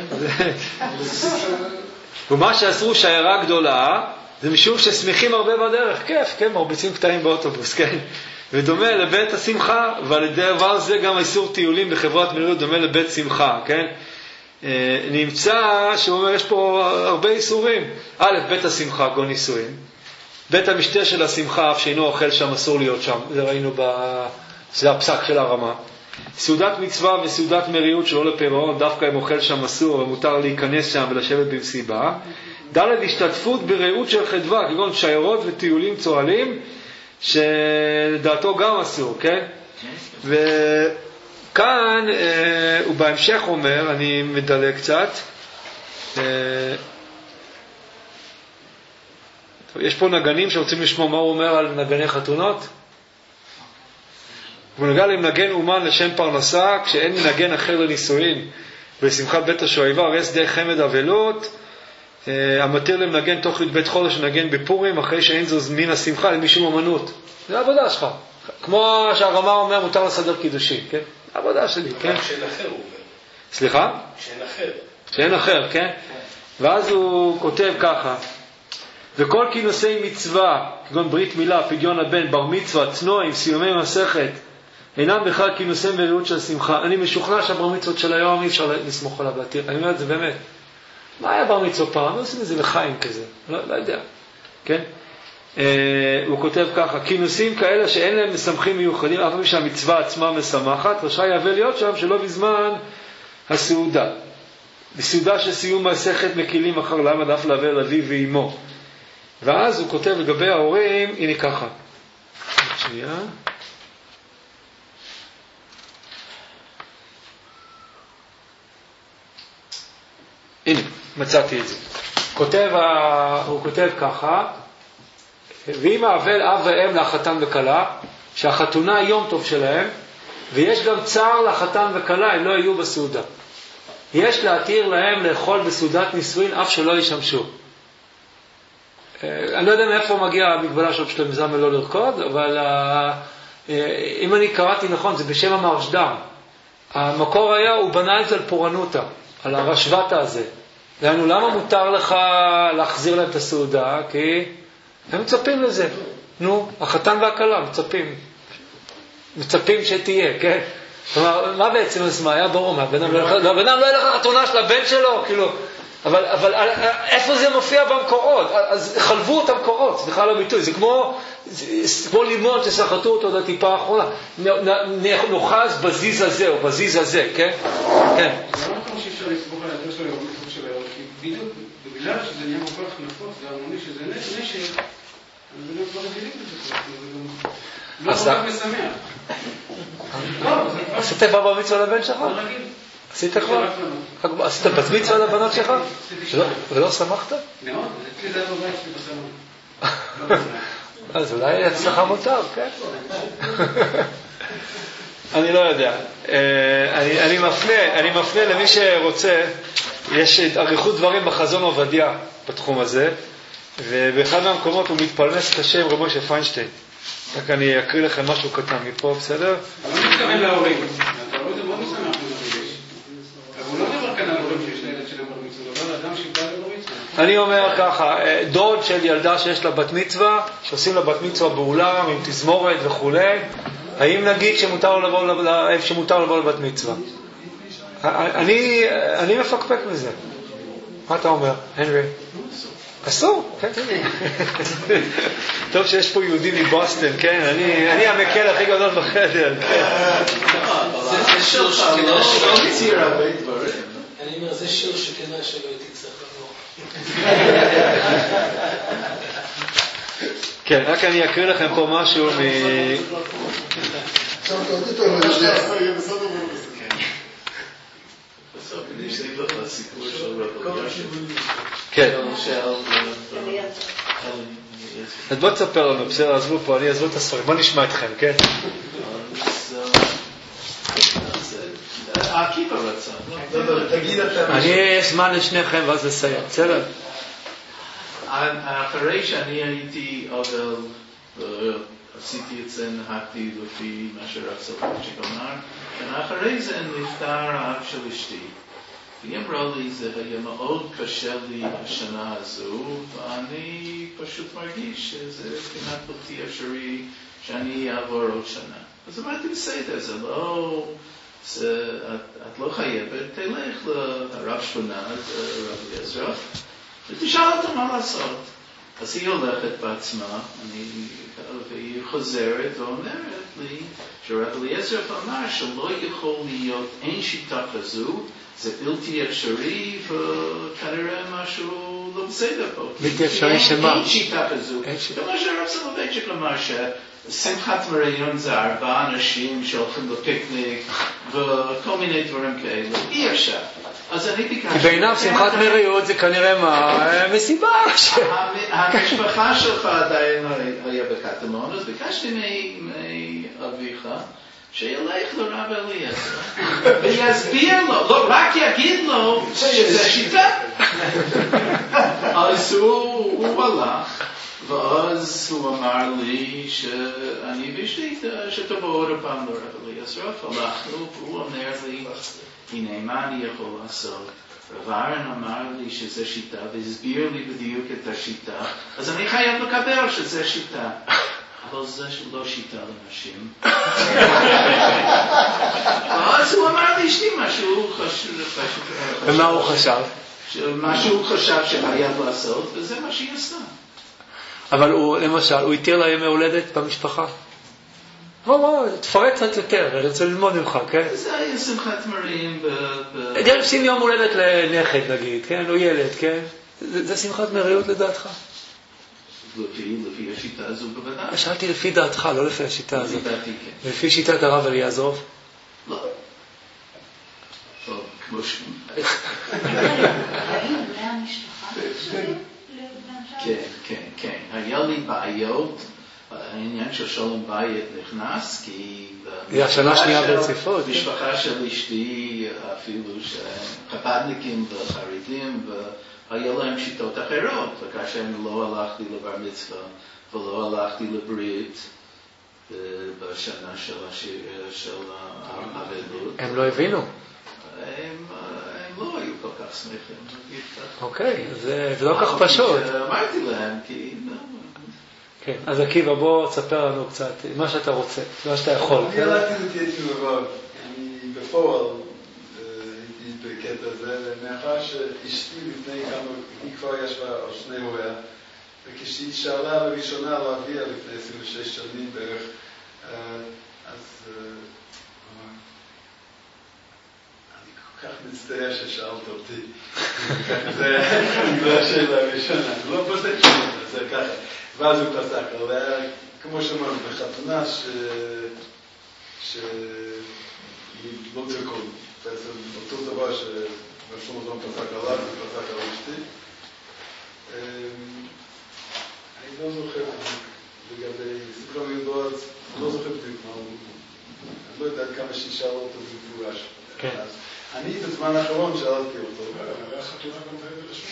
ומה שעשו שיירה גדולה, זה משום ששמחים הרבה בדרך, כיף, כן? מרביצים קטעים באוטובוס, כן? ודומה לבית השמחה, ועל ידי דבר זה גם איסור טיולים בחברת מריות דומה לבית שמחה, כן? נמצא שהוא אומר, יש פה הרבה איסורים. א', בית השמחה, גון נישואין. בית המשתה של השמחה, אף שאינו אוכל שם, אסור להיות שם. זה ראינו זה הפסק של הרמה. סעודת מצווה וסעודת מריעות שלא לפירעון, דווקא אם אוכל שם אסור, ומותר להיכנס שם ולשבת במסיבה. ד' השתתפות ברעות של חדווה, כגון שיירות וטיולים צוהלים, שלדעתו גם אסור, כן? וכאן הוא בהמשך אומר, אני מדלג קצת, יש פה נגנים שרוצים לשמוע מה הוא אומר על נגני חתונות. הוא נגע למנגן אומן לשם פרנסה, כשאין מנגן אחר לנישואין ולשמחת בית השואבה, הרי שדה חמד אבלות, המתיר למנגן תוך י"ב חודש לנגן בפורים, אחרי שאין זו מן השמחה למישהו אומנות. זה העבודה שלך. כמו שהרמה אומר, מותר לסדר קידושין, כן? העבודה שלי, כן? שאין אחר הוא אומר. סליחה? שאין אחר. שאין אחר, כן? ואז הוא כותב ככה, וכל כינוסי מצווה, כגון ברית מילה, פדיון הבן, בר מצווה, צנועים, סיומי מסכת, אינם בכלל כינוסי מריעות של שמחה. אני משוכנע שהבר מצוות של היום אי אפשר לסמוך עליו להתיר. אני אומר את זה באמת. מה היה בר מצווה פעם? לא עושים את זה לחיים כזה. לא יודע. כן? הוא כותב ככה, כינוסים כאלה שאין להם משמחים מיוחדים, אף פעם שהמצווה עצמה משמחת, רשאי יבל להיות שם שלא בזמן הסעודה. בסעודה של סיום מסכת מקילים אחר למד אף לאבל אביו ואימו. ואז הוא כותב לגבי ההורים, הנה ככה. שנייה. הנה, מצאתי את זה. הוא כותב ככה, ואם האבל אב ואם לחתן וכלה, שהחתונה היא יום טוב שלהם, ויש גם צער לחתן וכלה אם לא יהיו בסעודה. יש להתיר להם לאכול בסעודת נישואין אף שלא ישמשו. אני לא יודע מאיפה מגיעה המגבלה של שלום זמן לא לרקוד, אבל אם אני קראתי נכון, זה בשם המרשדם. המקור היה, הוא בנה את זה על פורענותה, על הרשבתה הזה. דהיינו, למה מותר לך להחזיר להם את הסעודה? כי הם מצפים לזה. נו, החתן והכלה מצפים שתהיה, כן? כלומר, מה בעצם הסמה? היה ברור, הבן אדם לא ילך לחתונה של הבן שלו, כאילו, אבל איפה זה מופיע במקורות? אז חלבו את המקורות, סליחה על הביטוי, זה כמו לימון שסחטו אותו עד הטיפה האחרונה, נוחז בזיז הזה או בזיז הזה, כן? כן. זה לא נכון שאי אפשר לסמוך על היתר של היום, כי בדיוק בגלל שזה נהיה כל כך נפוץ והרמוני שזה נשק, אז זה גם כבר רגילים לזה, לא כל כך משמח. עשית כבר בר מצווה לבן שלך? עשית כבר? עשית בת מצווה לבנות שלך? ולא שמחת? מאוד, אצלי זה היה בבית שלי בסלון. אז אולי הצלחה מותר, כן? אני לא יודע. אני מפנה למי שרוצה, יש אריכות דברים בחזון עובדיה בתחום הזה, ובאחד מהמקומות הוא מתפלמס קשה עם רב משה פיינשטיין. רק אני אקריא לכם משהו קטן מפה, בסדר? אבל אני מתכוון להורים. אתה רואה, זה מאוד משמח לרגש. אבל הוא לא דבר כאן על הורים שיש לילד שלהם בר מצווה, לא אדם שבא לבר מצווה. אני אומר ככה, דוד של ילדה שיש לה בת מצווה, שעושים לה בת מצווה באולם, עם תזמורת וכו', האם נגיד שמותר לבוא לבת מצווה? אני מפקפק בזה. מה אתה אומר, הנרי? אסור, כן. טוב שיש פה יהודים מבוסטון, כן? אני המקל הכי גדול בחדר, כן. זה שיר שכדאי שלא יציר הרבה דברים. אני אומר, זה שיר שכדאי שלא תצטרך לבוא. כן, רק אני אקריא לכם פה משהו כן. אז בוא תספר לנו, בסדר, עזבו פה, אני אעזבו את הספרים, בוא נשמע אתכם, כן? אני זמן לשניכם ואז לסיים, בסדר? אחרי שאני הייתי עשיתי את זה, נהגתי לפי מה שרצה שגמר, ואחרי זה נפטר האב של אשתי. היא אמרה לי, זה היה מאוד קשה לי השנה הזו, ואני פשוט מרגיש שזה כמעט בלתי אפשרי שאני אעבור עוד שנה. אז אמרתי, בסדר, זה לא, את לא חייבת, תלך לרב שכונה, רב עזרא, ותשאל אותו מה לעשות. אז היא הולכת בעצמה, והיא חוזרת ואומרת לי שרב אליעזר אמר שלא יכול להיות, אין שיטה כזו, זה בלתי אפשרי וכנראה משהו לא בסדר פה. בלתי אפשרי שמה? אין שיטה כזו. כמו שהרב סולובייצ'יק אמר ששמחת מריון זה 4 אנשים שהולכים לפיקניק וכל מיני דברים כאלה. אי אפשר. אז אני ביקשתי... כי בעיניו שמחת מריון זה כנראה מה? מסיבה. המשפחה שלך עדיין היה בקטמון, אז ביקשתי מאביך שילך לרב אליעזר ויסביר לו, לא רק יגיד לו שזה שיטה. אז הוא הלך, ואז הוא אמר לי שאני ואשתי שתבוא עוד פעם לרב אליעזר, הלכנו, והוא אומר לי, הנה מה אני יכול לעשות? רב אהרן אמר לי שזה שיטה, והסביר לי בדיוק את השיטה, אז אני חייב לקבל שזה שיטה. אבל זה לא שיטה לנשים. אז הוא אמר לי, אשתי, משהו חשוב. ומה הוא חשב? מה שהוא חשב שחייב לעשות, וזה מה שהיא עשתה. אבל הוא, למשל, הוא התיר לה ימי הולדת במשפחה? בוא, תפרט קצת יותר, אני רוצה ללמוד ממך, כן? זה היה שמחת מרים גם שים יום הולדת לנכד, נגיד, כן? או ילד, כן? זה שמחת מריות לדעתך? לפי השיטה הזו בוודאי. שאלתי לפי דעתך, לא לפי השיטה הזו. לפי דעתי, כן. לפי שיטת הרב אליעזר? לא. טוב, כמו שם. האם בני המשפחה נחשבים לבני כן, כן. היה לי בעיות, העניין של שלום בית נכנס, כי... היא השנה שנייה ברציפות. משפחה של אשתי, אפילו שחב"דניקים וחרדים, היה להם שיטות אחרות, וכאשר אני לא הלכתי לבר מצווה ולא הלכתי לברית בשנה של האבלות. הם לא הבינו. הם לא היו כל כך שמחים. אוקיי, זה לא כך פשוט. אמרתי להם, כי... כן, אז עקיבא, בוא תספר לנו קצת, מה שאתה רוצה, מה שאתה יכול. אני הלכתי לתייתי לבד, אני בפועל הייתי בקטע הזה, ומאחר שאשתי לפני כמה, היא כבר ישבה על 2 הוריה, וכשהיא שאלה לראשונה להביאה לפני 26 שנים בערך, אז אני כל כך מצטער ששאלת אותי, זה השאלה הראשונה, לא פוסק שלי, זה ככה. ואז הוא פסק, אבל כמו שאמרנו, בחתונה שהיא לא תרקוד, בעצם אותו דבר שבשום הזמן פסק עליו, הוא פסק על אשתי. אני לא זוכר לגבי סיפור מיודעות, לא זוכר בדיוק מה הוא, אני לא יודע כמה שאישה אותו במפורש. אני בזמן האחרון שאלתי אותו. היה חתונה גם בעבר לשם.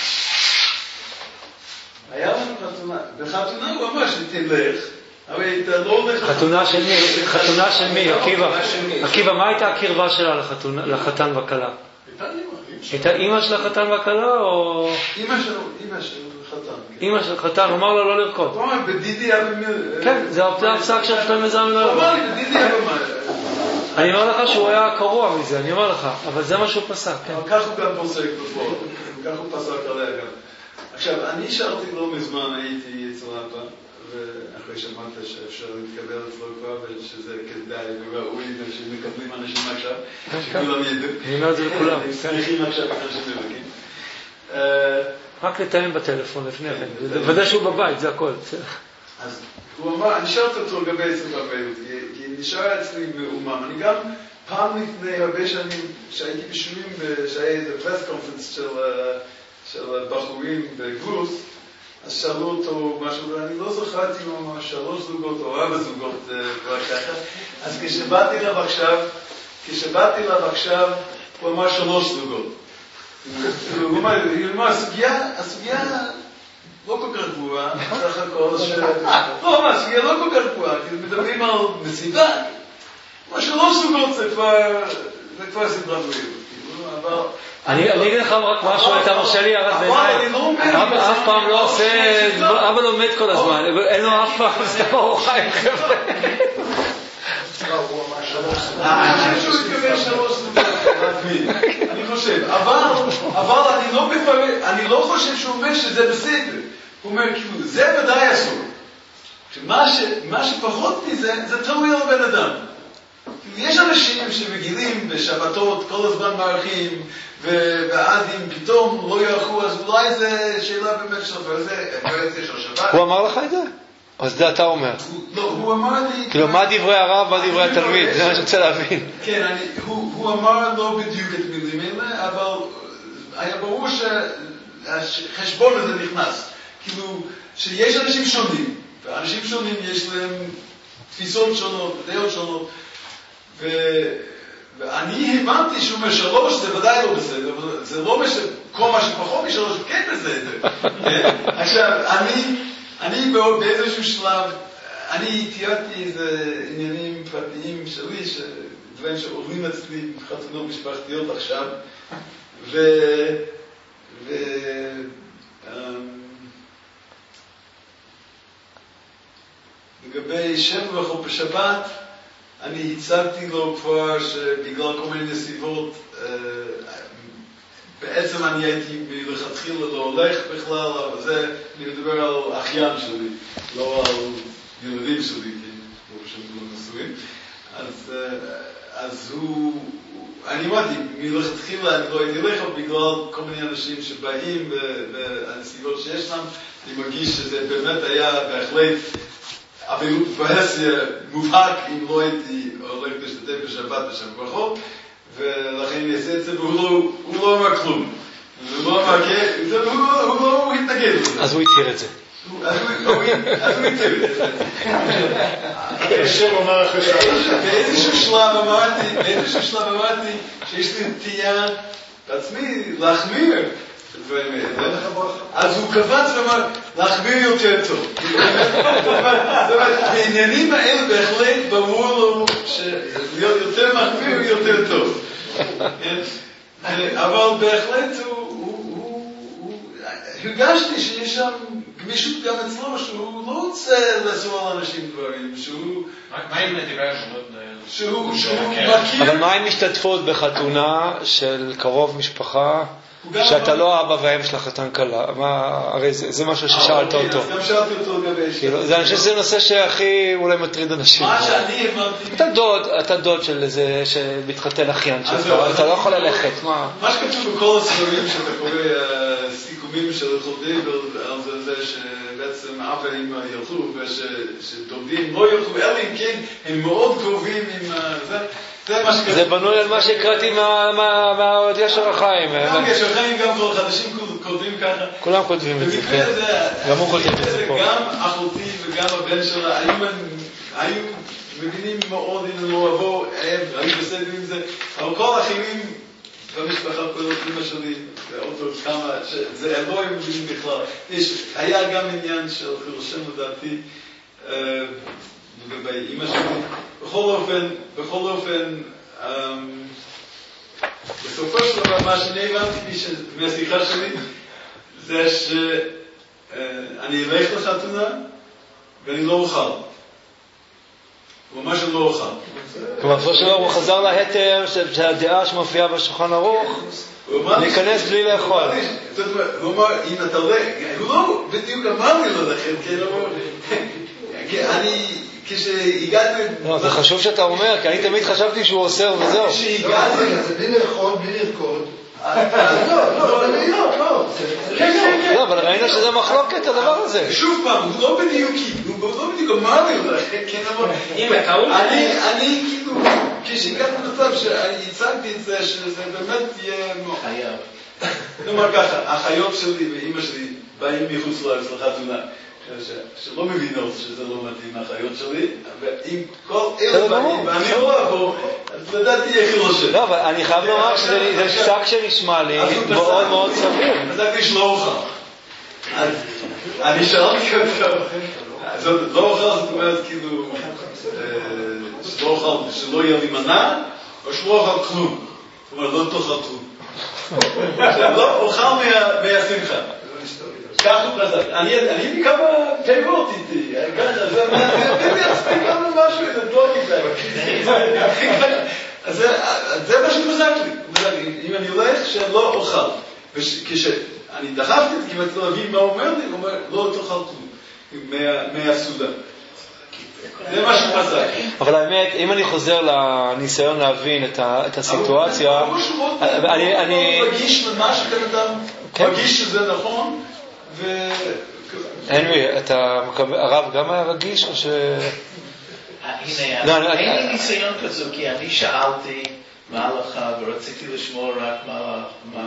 היה לנו חתונה. בחתונה הוא אמר שתלך, אבל אתה לא הולך... חתונה של מי? עקיבא, מה הייתה הקרבה שלה לחתן וכלה? הייתה אימא של החתן וכלה או... אימא של חתן. אימא של חתן, הוא אמר לה לא לרקוד. הוא אמר, בדידי אבא... כן, זה הפסק של חתן מזמן. הוא אמר לי, בדידי אבא... אני אומר לך שהוא היה קרוע מזה, אני אומר לך, אבל זה מה שהוא פסק. אבל כך הוא גם פוסק בפועל, כך הוא פסק עליה גם. עכשיו, אני שאלתי לא מזמן, הייתי אצל אבא, ואחרי שאמרת שאפשר להתקבל אצלו כבר, ושזה כדאי וראוי, ושמקבלים אנשים עכשיו, שכולם ידעו. אני אומר את זה לכולם. צריכים עכשיו אנשים מבקים. רק לתאם בטלפון לפני כן, ודאי שהוא בבית, זה הכל. אז הוא אמר, אני שאלתי אותו לגבי אצל הבית, כי נשאר אצלי מאומם. אני גם פעם לפני הרבה שנים, שהייתי בשירים, שהיה איזה פרס קונפרנס של בחורים בגוס, אז שאלו אותו משהו, ואני לא זכרתי אם הוא אמר 3 זוגות או 4 זוגות כבר ככה. אז כשבאתי אליו עכשיו, הוא אמר 3 זוגות. הוא אמר, הסוגיה לא כל כך גבוהה, סך הכל לא, הסוגיה לא כל כך גבוהה, כי מדברים על מסיבה. מה 3 זוגות זה כבר סדרה בריאות. אני אגיד לך רק משהו, אתה מרשה לי הרב בעיניים, אבא אף פעם לא עושה, אבא לומד כל הזמן, אין לו אף פעם, זה ארוחה עם חבר'ה. אני חושב שהוא התכוון 3 זוגות, אני חושב, אבל אני לא חושב שהוא אומר שזה בסדר, הוא אומר כאילו, זה ודאי אסור, מה שפחות מזה, זה תלוי על בן אדם. יש אנשים שמגילים בשבתות כל הזמן מערכים, ואז אם פתאום לא יערכו, אז אולי זה שאלה באמת של שבת. הוא אמר לך את זה? אז זה אתה אומר. לא, הוא אמר לי... כאילו, מה דברי הרב, מה דברי התלמיד? זה מה שרוצה להבין. כן, הוא אמר לא בדיוק את המילים האלה, אבל היה ברור שהחשבון הזה נכנס. כאילו, שיש אנשים שונים, ואנשים שונים יש להם תפיסות שונות, דעות שונות, ואני הבנתי שהוא משלוש, זה ודאי לא בסדר, אבל זה לא כל מה שפחות משלוש, כן בסדר. עכשיו, אני באיזשהו שלב, אני תיארתי איזה עניינים פרטיים שלי, דברים שעוברים אצלי בחתונות משפחתיות עכשיו, לגבי שבח או בשבת, אני הצגתי לו כבר שבגלל כל מיני נסיבות, בעצם אני הייתי מלכתחילה לא הולך בכלל, אבל זה, אני מדבר על אחיין שלי, לא על ילדים שלי, כי ברור שהם לא נשואים. אז אני אמרתי, מלכתחילה אני לא הייתי הולך, בגלל כל מיני אנשים שבאים והנסיבות שיש להם, אני מרגיש שזה באמת היה בהחלט אבילות פרהסיה מובהק אם לא הייתי הולך להשתתף בשבת בשם ברכות, ולכן אני אעשה את זה, והוא לא אמר כלום. הוא לא התנגד לזה. אז הוא התיר את זה. אז הוא התיר את זה. באיזשהו שלב אמרתי שיש לי נטייה בעצמי להחמיר. אז הוא קבץ ואמר, להחמיר יותר טוב. זאת אומרת, בעניינים האלה בהחלט ברור לו שלהיות יותר מחמיר הוא יותר טוב. אבל בהחלט הרגשתי שיש שם גמישות גם אצלו, שהוא לא רוצה לעשות על אנשים דברים, מה עם דברי שהוא מכיר... אבל מה עם משתתפות בחתונה של קרוב משפחה, שאתה לא האבא והאם של החתן כלה? הרי זה משהו ששאלת אותו. אז גם שאלתי אותו לגבי... אני חושב שזה נושא שהכי אולי מטריד אנשים. מה שאני הבנתי... אתה דוד של איזה שמתחתן אחיין שלך, אתה לא יכול ללכת. מה שכתוב בכל הספרים שאתה קורא סיכומים של חולדיבר, על זה שבעצם אבא ואמא ילכו, ושדודים לא ילכו, אלא אם כן הם מאוד קרובים עם זה. זה בנוי על מה שקראתי מהגשר החיים. גם גשר החיים, גם כל החדשים כותבים ככה. כולם כותבים את זה, כן. גם הוא כותב את זה פה. גם אחותי וגם הבן שלה היו מבינים מאוד אם לא אבוא, היו בסדר עם זה, אבל כל האחרים במשפחה כולו, אמא שלי, ואותו כמה, זה לא היו מבינים בכלל. היה גם עניין של חילושם לדעתי, לגבי אמא שלי. בכל אופן, בסופו של דבר, מה שאני הבנתי מהשיחה שלי, זה שאני אלך לחתונה ואני לא אוכל. הוא ממש לא אוכל. כלומר, בסופו של דבר הוא חזר להתר שהדעה שמופיעה בשולחן ערוך, להיכנס בלי לאכול. הוא אמר, אם אתה הולך, הוא לא בדיוק אמר לי ללכת, כן, אני... כשהגעתי... לא, זה חשוב שאתה אומר, כי אני תמיד חשבתי שהוא אוסר וזהו. זה בלי לאכול, בלי לרקוד. לא, אבל ראינו שזה מחלוקת הדבר הזה. שוב פעם, הוא לא בדיוק אמר לי, אני כאילו, כשהגעתי למצב שאני הצגתי את זה, שזה באמת יהיה... חייב. נאמר ככה, האחיות שלי ואמא שלי באים מחוץ לארץ לחתונה. שלא מבינות שזה לא מתאים האחיות שלי, ואם כל אלה באים ואני לא אבוא, אז לדעתי יהיה חילושם. לא, אבל אני חייב לומר שזה פסק שנשמע לי מאוד מאוד סביר. אז אני שלא אוכל. אז אני שאלתי אותו, לא אוכל זאת אומרת כאילו, שלא אוכל, שלא יהיה לי מנה, או שלא אוכל כלום. זאת אומרת, לא תאכל כלום. לא אוכל מהשמחה. כך הוא חזק. אני מכמה תיבות איתי, ככה, זה מספיק לנו משהו, זה טוב מזה. אז זה מה שחזק לי. אם אני הולך, שלא אוכל. וכשאני דחפתי את כמעט להבין מה הוא אומר לי, הוא אומר, לא תאכל כלום, מהסעודה. זה מה שחזק. אבל האמת, אם אני חוזר לניסיון להבין את הסיטואציה, אני מרגיש למה שבן אדם מרגיש שזה נכון, הנרי, הרב גם היה רגיש או ש... הנה, אין לי ניסיון כזו, כי אני שאלתי מה ההלכה ורציתי לשמור רק מה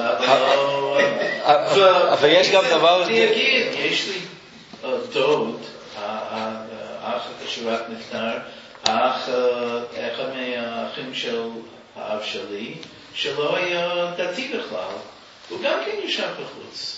ההלכה, אבל יש גם דבר... אני אגיד, יש לי דוד, האח הקשורת נפטר, אחד מהאחים של האב שלי, שלא היה דתי בכלל, הוא גם כן ישב בחוץ.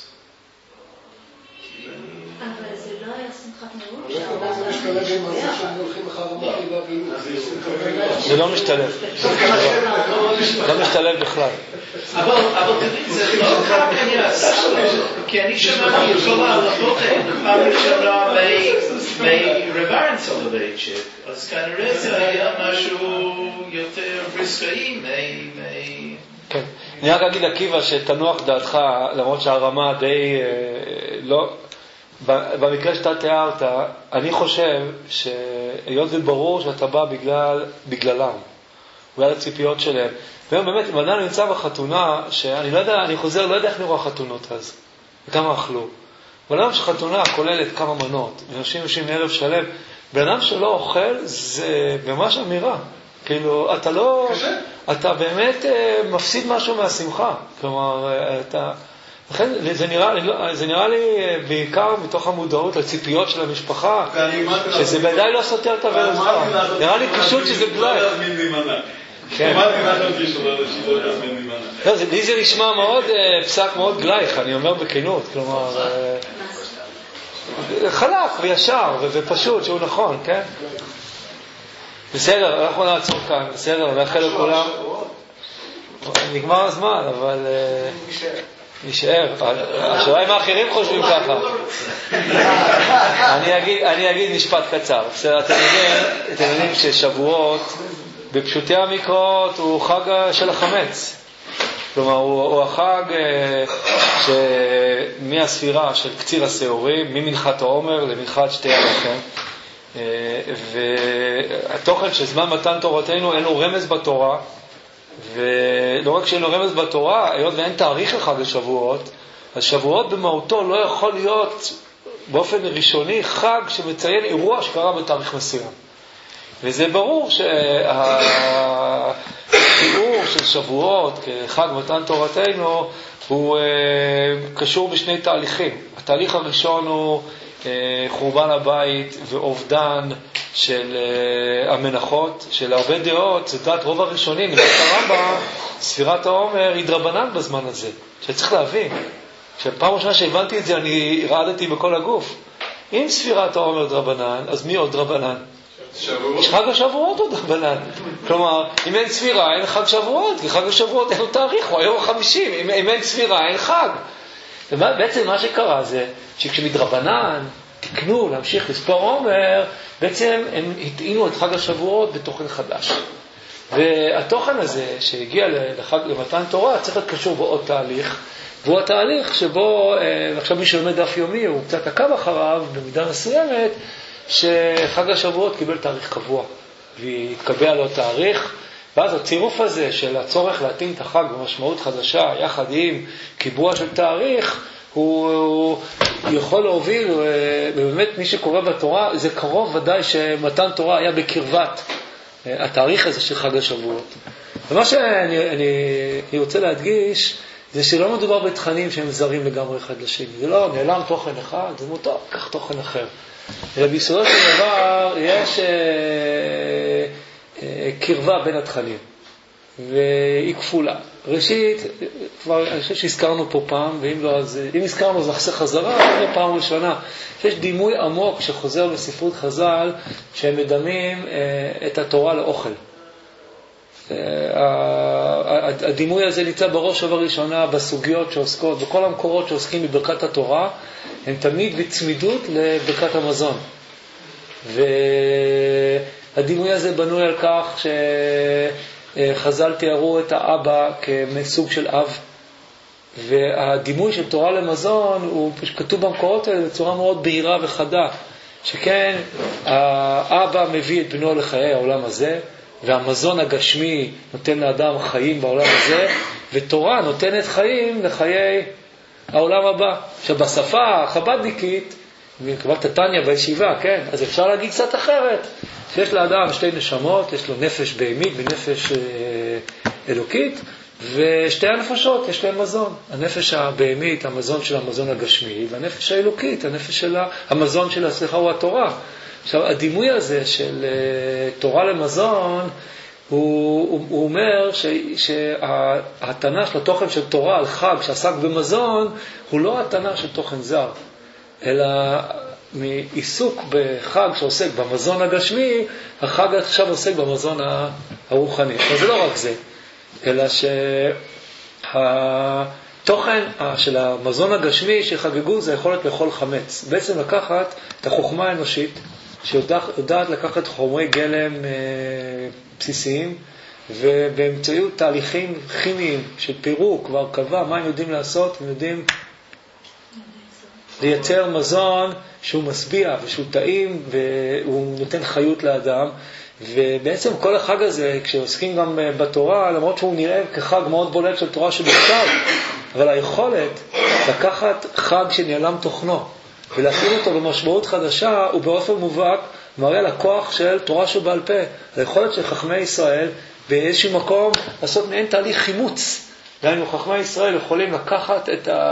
אבל זה לא היה שמחת מירות. זה משתלב עם הזה שהם הולכים אחר המחילה ולא. זה לא משתלב. לא משתלב בכלל. אבל תראי, זה לא רק אני עשה שלו, כי אני שמעתי את כל ההלכות האלה פעם ראשונה מרוורן סולובייצ'יק, אז כנראה זה היה משהו יותר בריסקאי כן. אני רק אגיד עקיבא שתנוח דעתך, למרות שהרמה די לא... במקרה שאתה תיארת, אני חושב שהיות וברור שאתה בא בגללם, בגלל הציפיות שלהם. והיום באמת, אם אדם נמצא בחתונה, שאני לא יודע, אני חוזר, לא יודע איך נראו החתונות אז, וכמה אכלו. אבל היום שחתונה כוללת כמה מנות, ואנשים יושבים מערב שלם, בן אדם שלא אוכל, זה ממש אמירה. כאילו, אתה לא... אתה באמת מפסיד משהו מהשמחה. כלומר, אתה... לכן, זה נראה לי בעיקר מתוך המודעות לציפיות של המשפחה, שזה בדי לא סותר את הוולדך. נראה לי פשוט שזה גלאי. לי זה נשמע מאוד, פסק מאוד גלייך, אני אומר בכנות, כלומר, חלק וישר ופשוט, שהוא נכון, כן? בסדר, אנחנו נעצור כאן, בסדר, נאחל לכולם. נגמר הזמן, אבל... נשאר. השאלה אם האחרים חושבים ככה. אני אגיד משפט קצר. אתם יודעים ששבועות, בפשוטי המקרות, הוא חג של החמץ. כלומר, הוא החג מהספירה של קציר השעורים, ממנחת העומר למנחת שתי הלחם. והתוכן של זמן מתן תורתנו אין לו רמז בתורה, ולא רק שאין לו רמז בתורה, היות ואין תאריך לחג השבועות, אז שבועות במהותו לא יכול להיות באופן ראשוני חג שמציין אירוע שקרה בתאריך מסוים. וזה ברור שהתיאור של שבועות כחג מתן תורתנו הוא קשור בשני תהליכים. התהליך הראשון הוא חורבן הבית ואובדן של המנחות, של הרבה דעות, זאת דעת רוב הראשונים, מלאת הרמב"ם, ספירת העומר היא דרבנן בזמן הזה, שצריך להבין. שפעם ראשונה שהבנתי את זה אני רעדתי בכל הגוף. אם ספירת העומר דרבנן, אז מי עוד דרבנן? יש חג השבועות או דרבנן? כלומר, אם אין ספירה אין חג שבועות, כי חג השבועות אין לו תאריך, הוא היום 50, אם אין ספירה אין חג. בעצם מה שקרה זה שכשמדרבנן תקנו להמשיך לספור עומר, בעצם הם הטעינו את חג השבועות בתוכן חדש. והתוכן הזה שהגיע למתן תורה צריך להיות קשור בעוד תהליך, והוא התהליך שבו, עכשיו מי שלומד דף יומי הוא קצת עקב אחריו במידה מסוימת, שחג השבועות קיבל תאריך קבוע, והתקבע לו תאריך, ואז הצירוף הזה של הצורך להתאים את החג במשמעות חדשה, יחד עם קיבוע של תאריך, הוא יכול להוביל, ובאמת מי שקורא בתורה, זה קרוב ודאי שמתן תורה היה בקרבת התאריך הזה של חג השבועות. ומה שאני רוצה להדגיש, זה שלא מדובר בתכנים שהם זרים לגמרי אחד לשני. זה לא נעלם תוכן אחד, זה מותר, כך תוכן אחר. אלא ביסודו של דבר יש קרבה בין התכנים, והיא כפולה. ראשית, כבר אני חושב שהזכרנו פה פעם, ואם לא, אז אם הזכרנו זה אחסה חזרה, זה פעם ראשונה. יש דימוי עמוק שחוזר בספרות חז"ל, שהם מדמים את התורה לאוכל. הדימוי הזה נמצא בראש ובראשונה בסוגיות שעוסקות, בכל המקורות שעוסקים בברכת התורה, הם תמיד בצמידות לברכת המזון. והדימוי הזה בנוי על כך שחז"ל תיארו את האבא כסוג של אב, והדימוי של תורה למזון הוא כתוב במקורות האלה בצורה מאוד בהירה וחדה. שכן האבא מביא את בנו לחיי העולם הזה, והמזון הגשמי נותן לאדם חיים בעולם הזה, ותורה נותנת חיים לחיי העולם הבא. עכשיו בשפה החב"דניקית, קבלת תניא בישיבה, כן? אז אפשר להגיד קצת אחרת, שיש לאדם שתי נשמות, יש לו נפש בהמית ונפש אלוקית, ושתי הנפשות יש להם מזון. הנפש הבהמית, המזון של המזון הגשמי, והנפש האלוקית, הנפש של המזון של הוא התורה. עכשיו, הדימוי הזה של תורה למזון, הוא אומר שההתנה של התוכן של תורה על חג שעסק במזון, הוא לא התנה של תוכן זר, אלא מעיסוק בחג שעוסק במזון הגשמי, החג עכשיו עוסק במזון הרוחני. אבל זה לא רק זה, אלא שהתוכן של המזון הגשמי שחגגו זה יכולת לאכול חמץ. בעצם לקחת את החוכמה האנושית, שיודעת לקחת חומרי גלם בסיסיים, ובאמצעות תהליכים כימיים של פירוק והרכבה, מה הם יודעים לעשות? הם יודעים לייצר מזון שהוא משביע ושהוא טעים והוא נותן חיות לאדם. ובעצם כל החג הזה, כשעוסקים גם בתורה, למרות שהוא נראה כחג מאוד בולט של תורה שבכתב, אבל היכולת לקחת חג שנעלם תוכנו ולהפעיל אותו במשמעות חדשה, הוא באופן מובהק מראה לכוח של תורה שבעל פה, היכולת של חכמי ישראל באיזשהו מקום לעשות מעין תהליך חימוץ. דהיינו, חכמי ישראל יכולים לקחת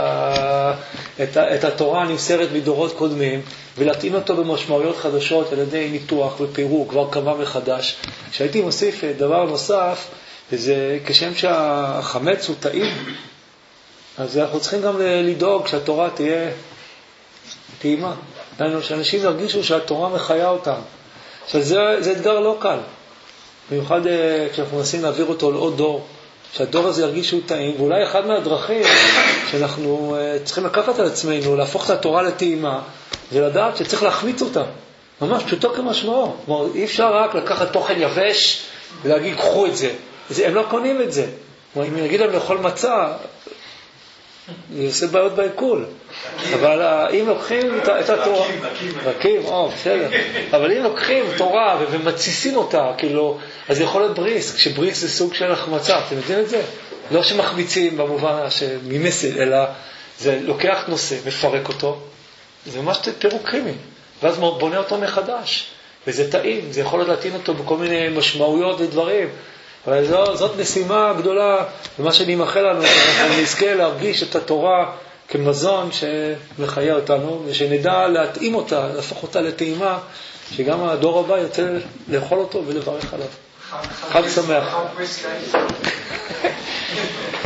את התורה הנמסרת מדורות קודמים ולהתאים אותו במשמעויות חדשות על ידי ניתוח ופירוק והרכבה מחדש. כשהייתי מוסיף דבר נוסף, זה כשם שהחמץ הוא טעים, אז אנחנו צריכים גם לדאוג שהתורה תהיה טעימה. דהיינו, שאנשים ירגישו שהתורה מחיה אותם. עכשיו, זה אתגר לא קל. במיוחד כשאנחנו מנסים להעביר אותו לעוד דור, שהדור הזה ירגיש שהוא טעים, ואולי אחד מהדרכים שאנחנו צריכים לקחת על עצמנו, להפוך את התורה לטעימה, זה לדעת שצריך להחמיץ אותה. ממש פשוטו כמשמעו. כלומר, אי אפשר רק לקחת תוכן יבש ולהגיד, קחו את זה. הם לא קונים את זה. כלומר, אם נגיד להם לאכול מצה, זה עושה בעיות בעיכול. אבל אם לוקחים את התורה... רכים, בסדר. אבל אם לוקחים תורה ומציסים אותה, כאילו, אז זה יכול להיות בריסק, שבריסק זה סוג של החמצה, אתם יודעים את זה? לא שמחמיצים במובן ממסל, אלא זה לוקח נושא, מפרק אותו, זה ממש פירוק כימי, ואז בונה אותו מחדש, וזה טעים, זה יכול להיות להתאים אותו בכל מיני משמעויות ודברים, אבל זאת משימה גדולה, ומה שאני מאחל לנו, שאנחנו נזכה להרגיש את התורה כמזון שמחיה אותנו, ושנדע להתאים אותה, להפוך אותה לטעימה, שגם הדור הבא יוצא לאכול אותו ולברך עליו. חג שמח.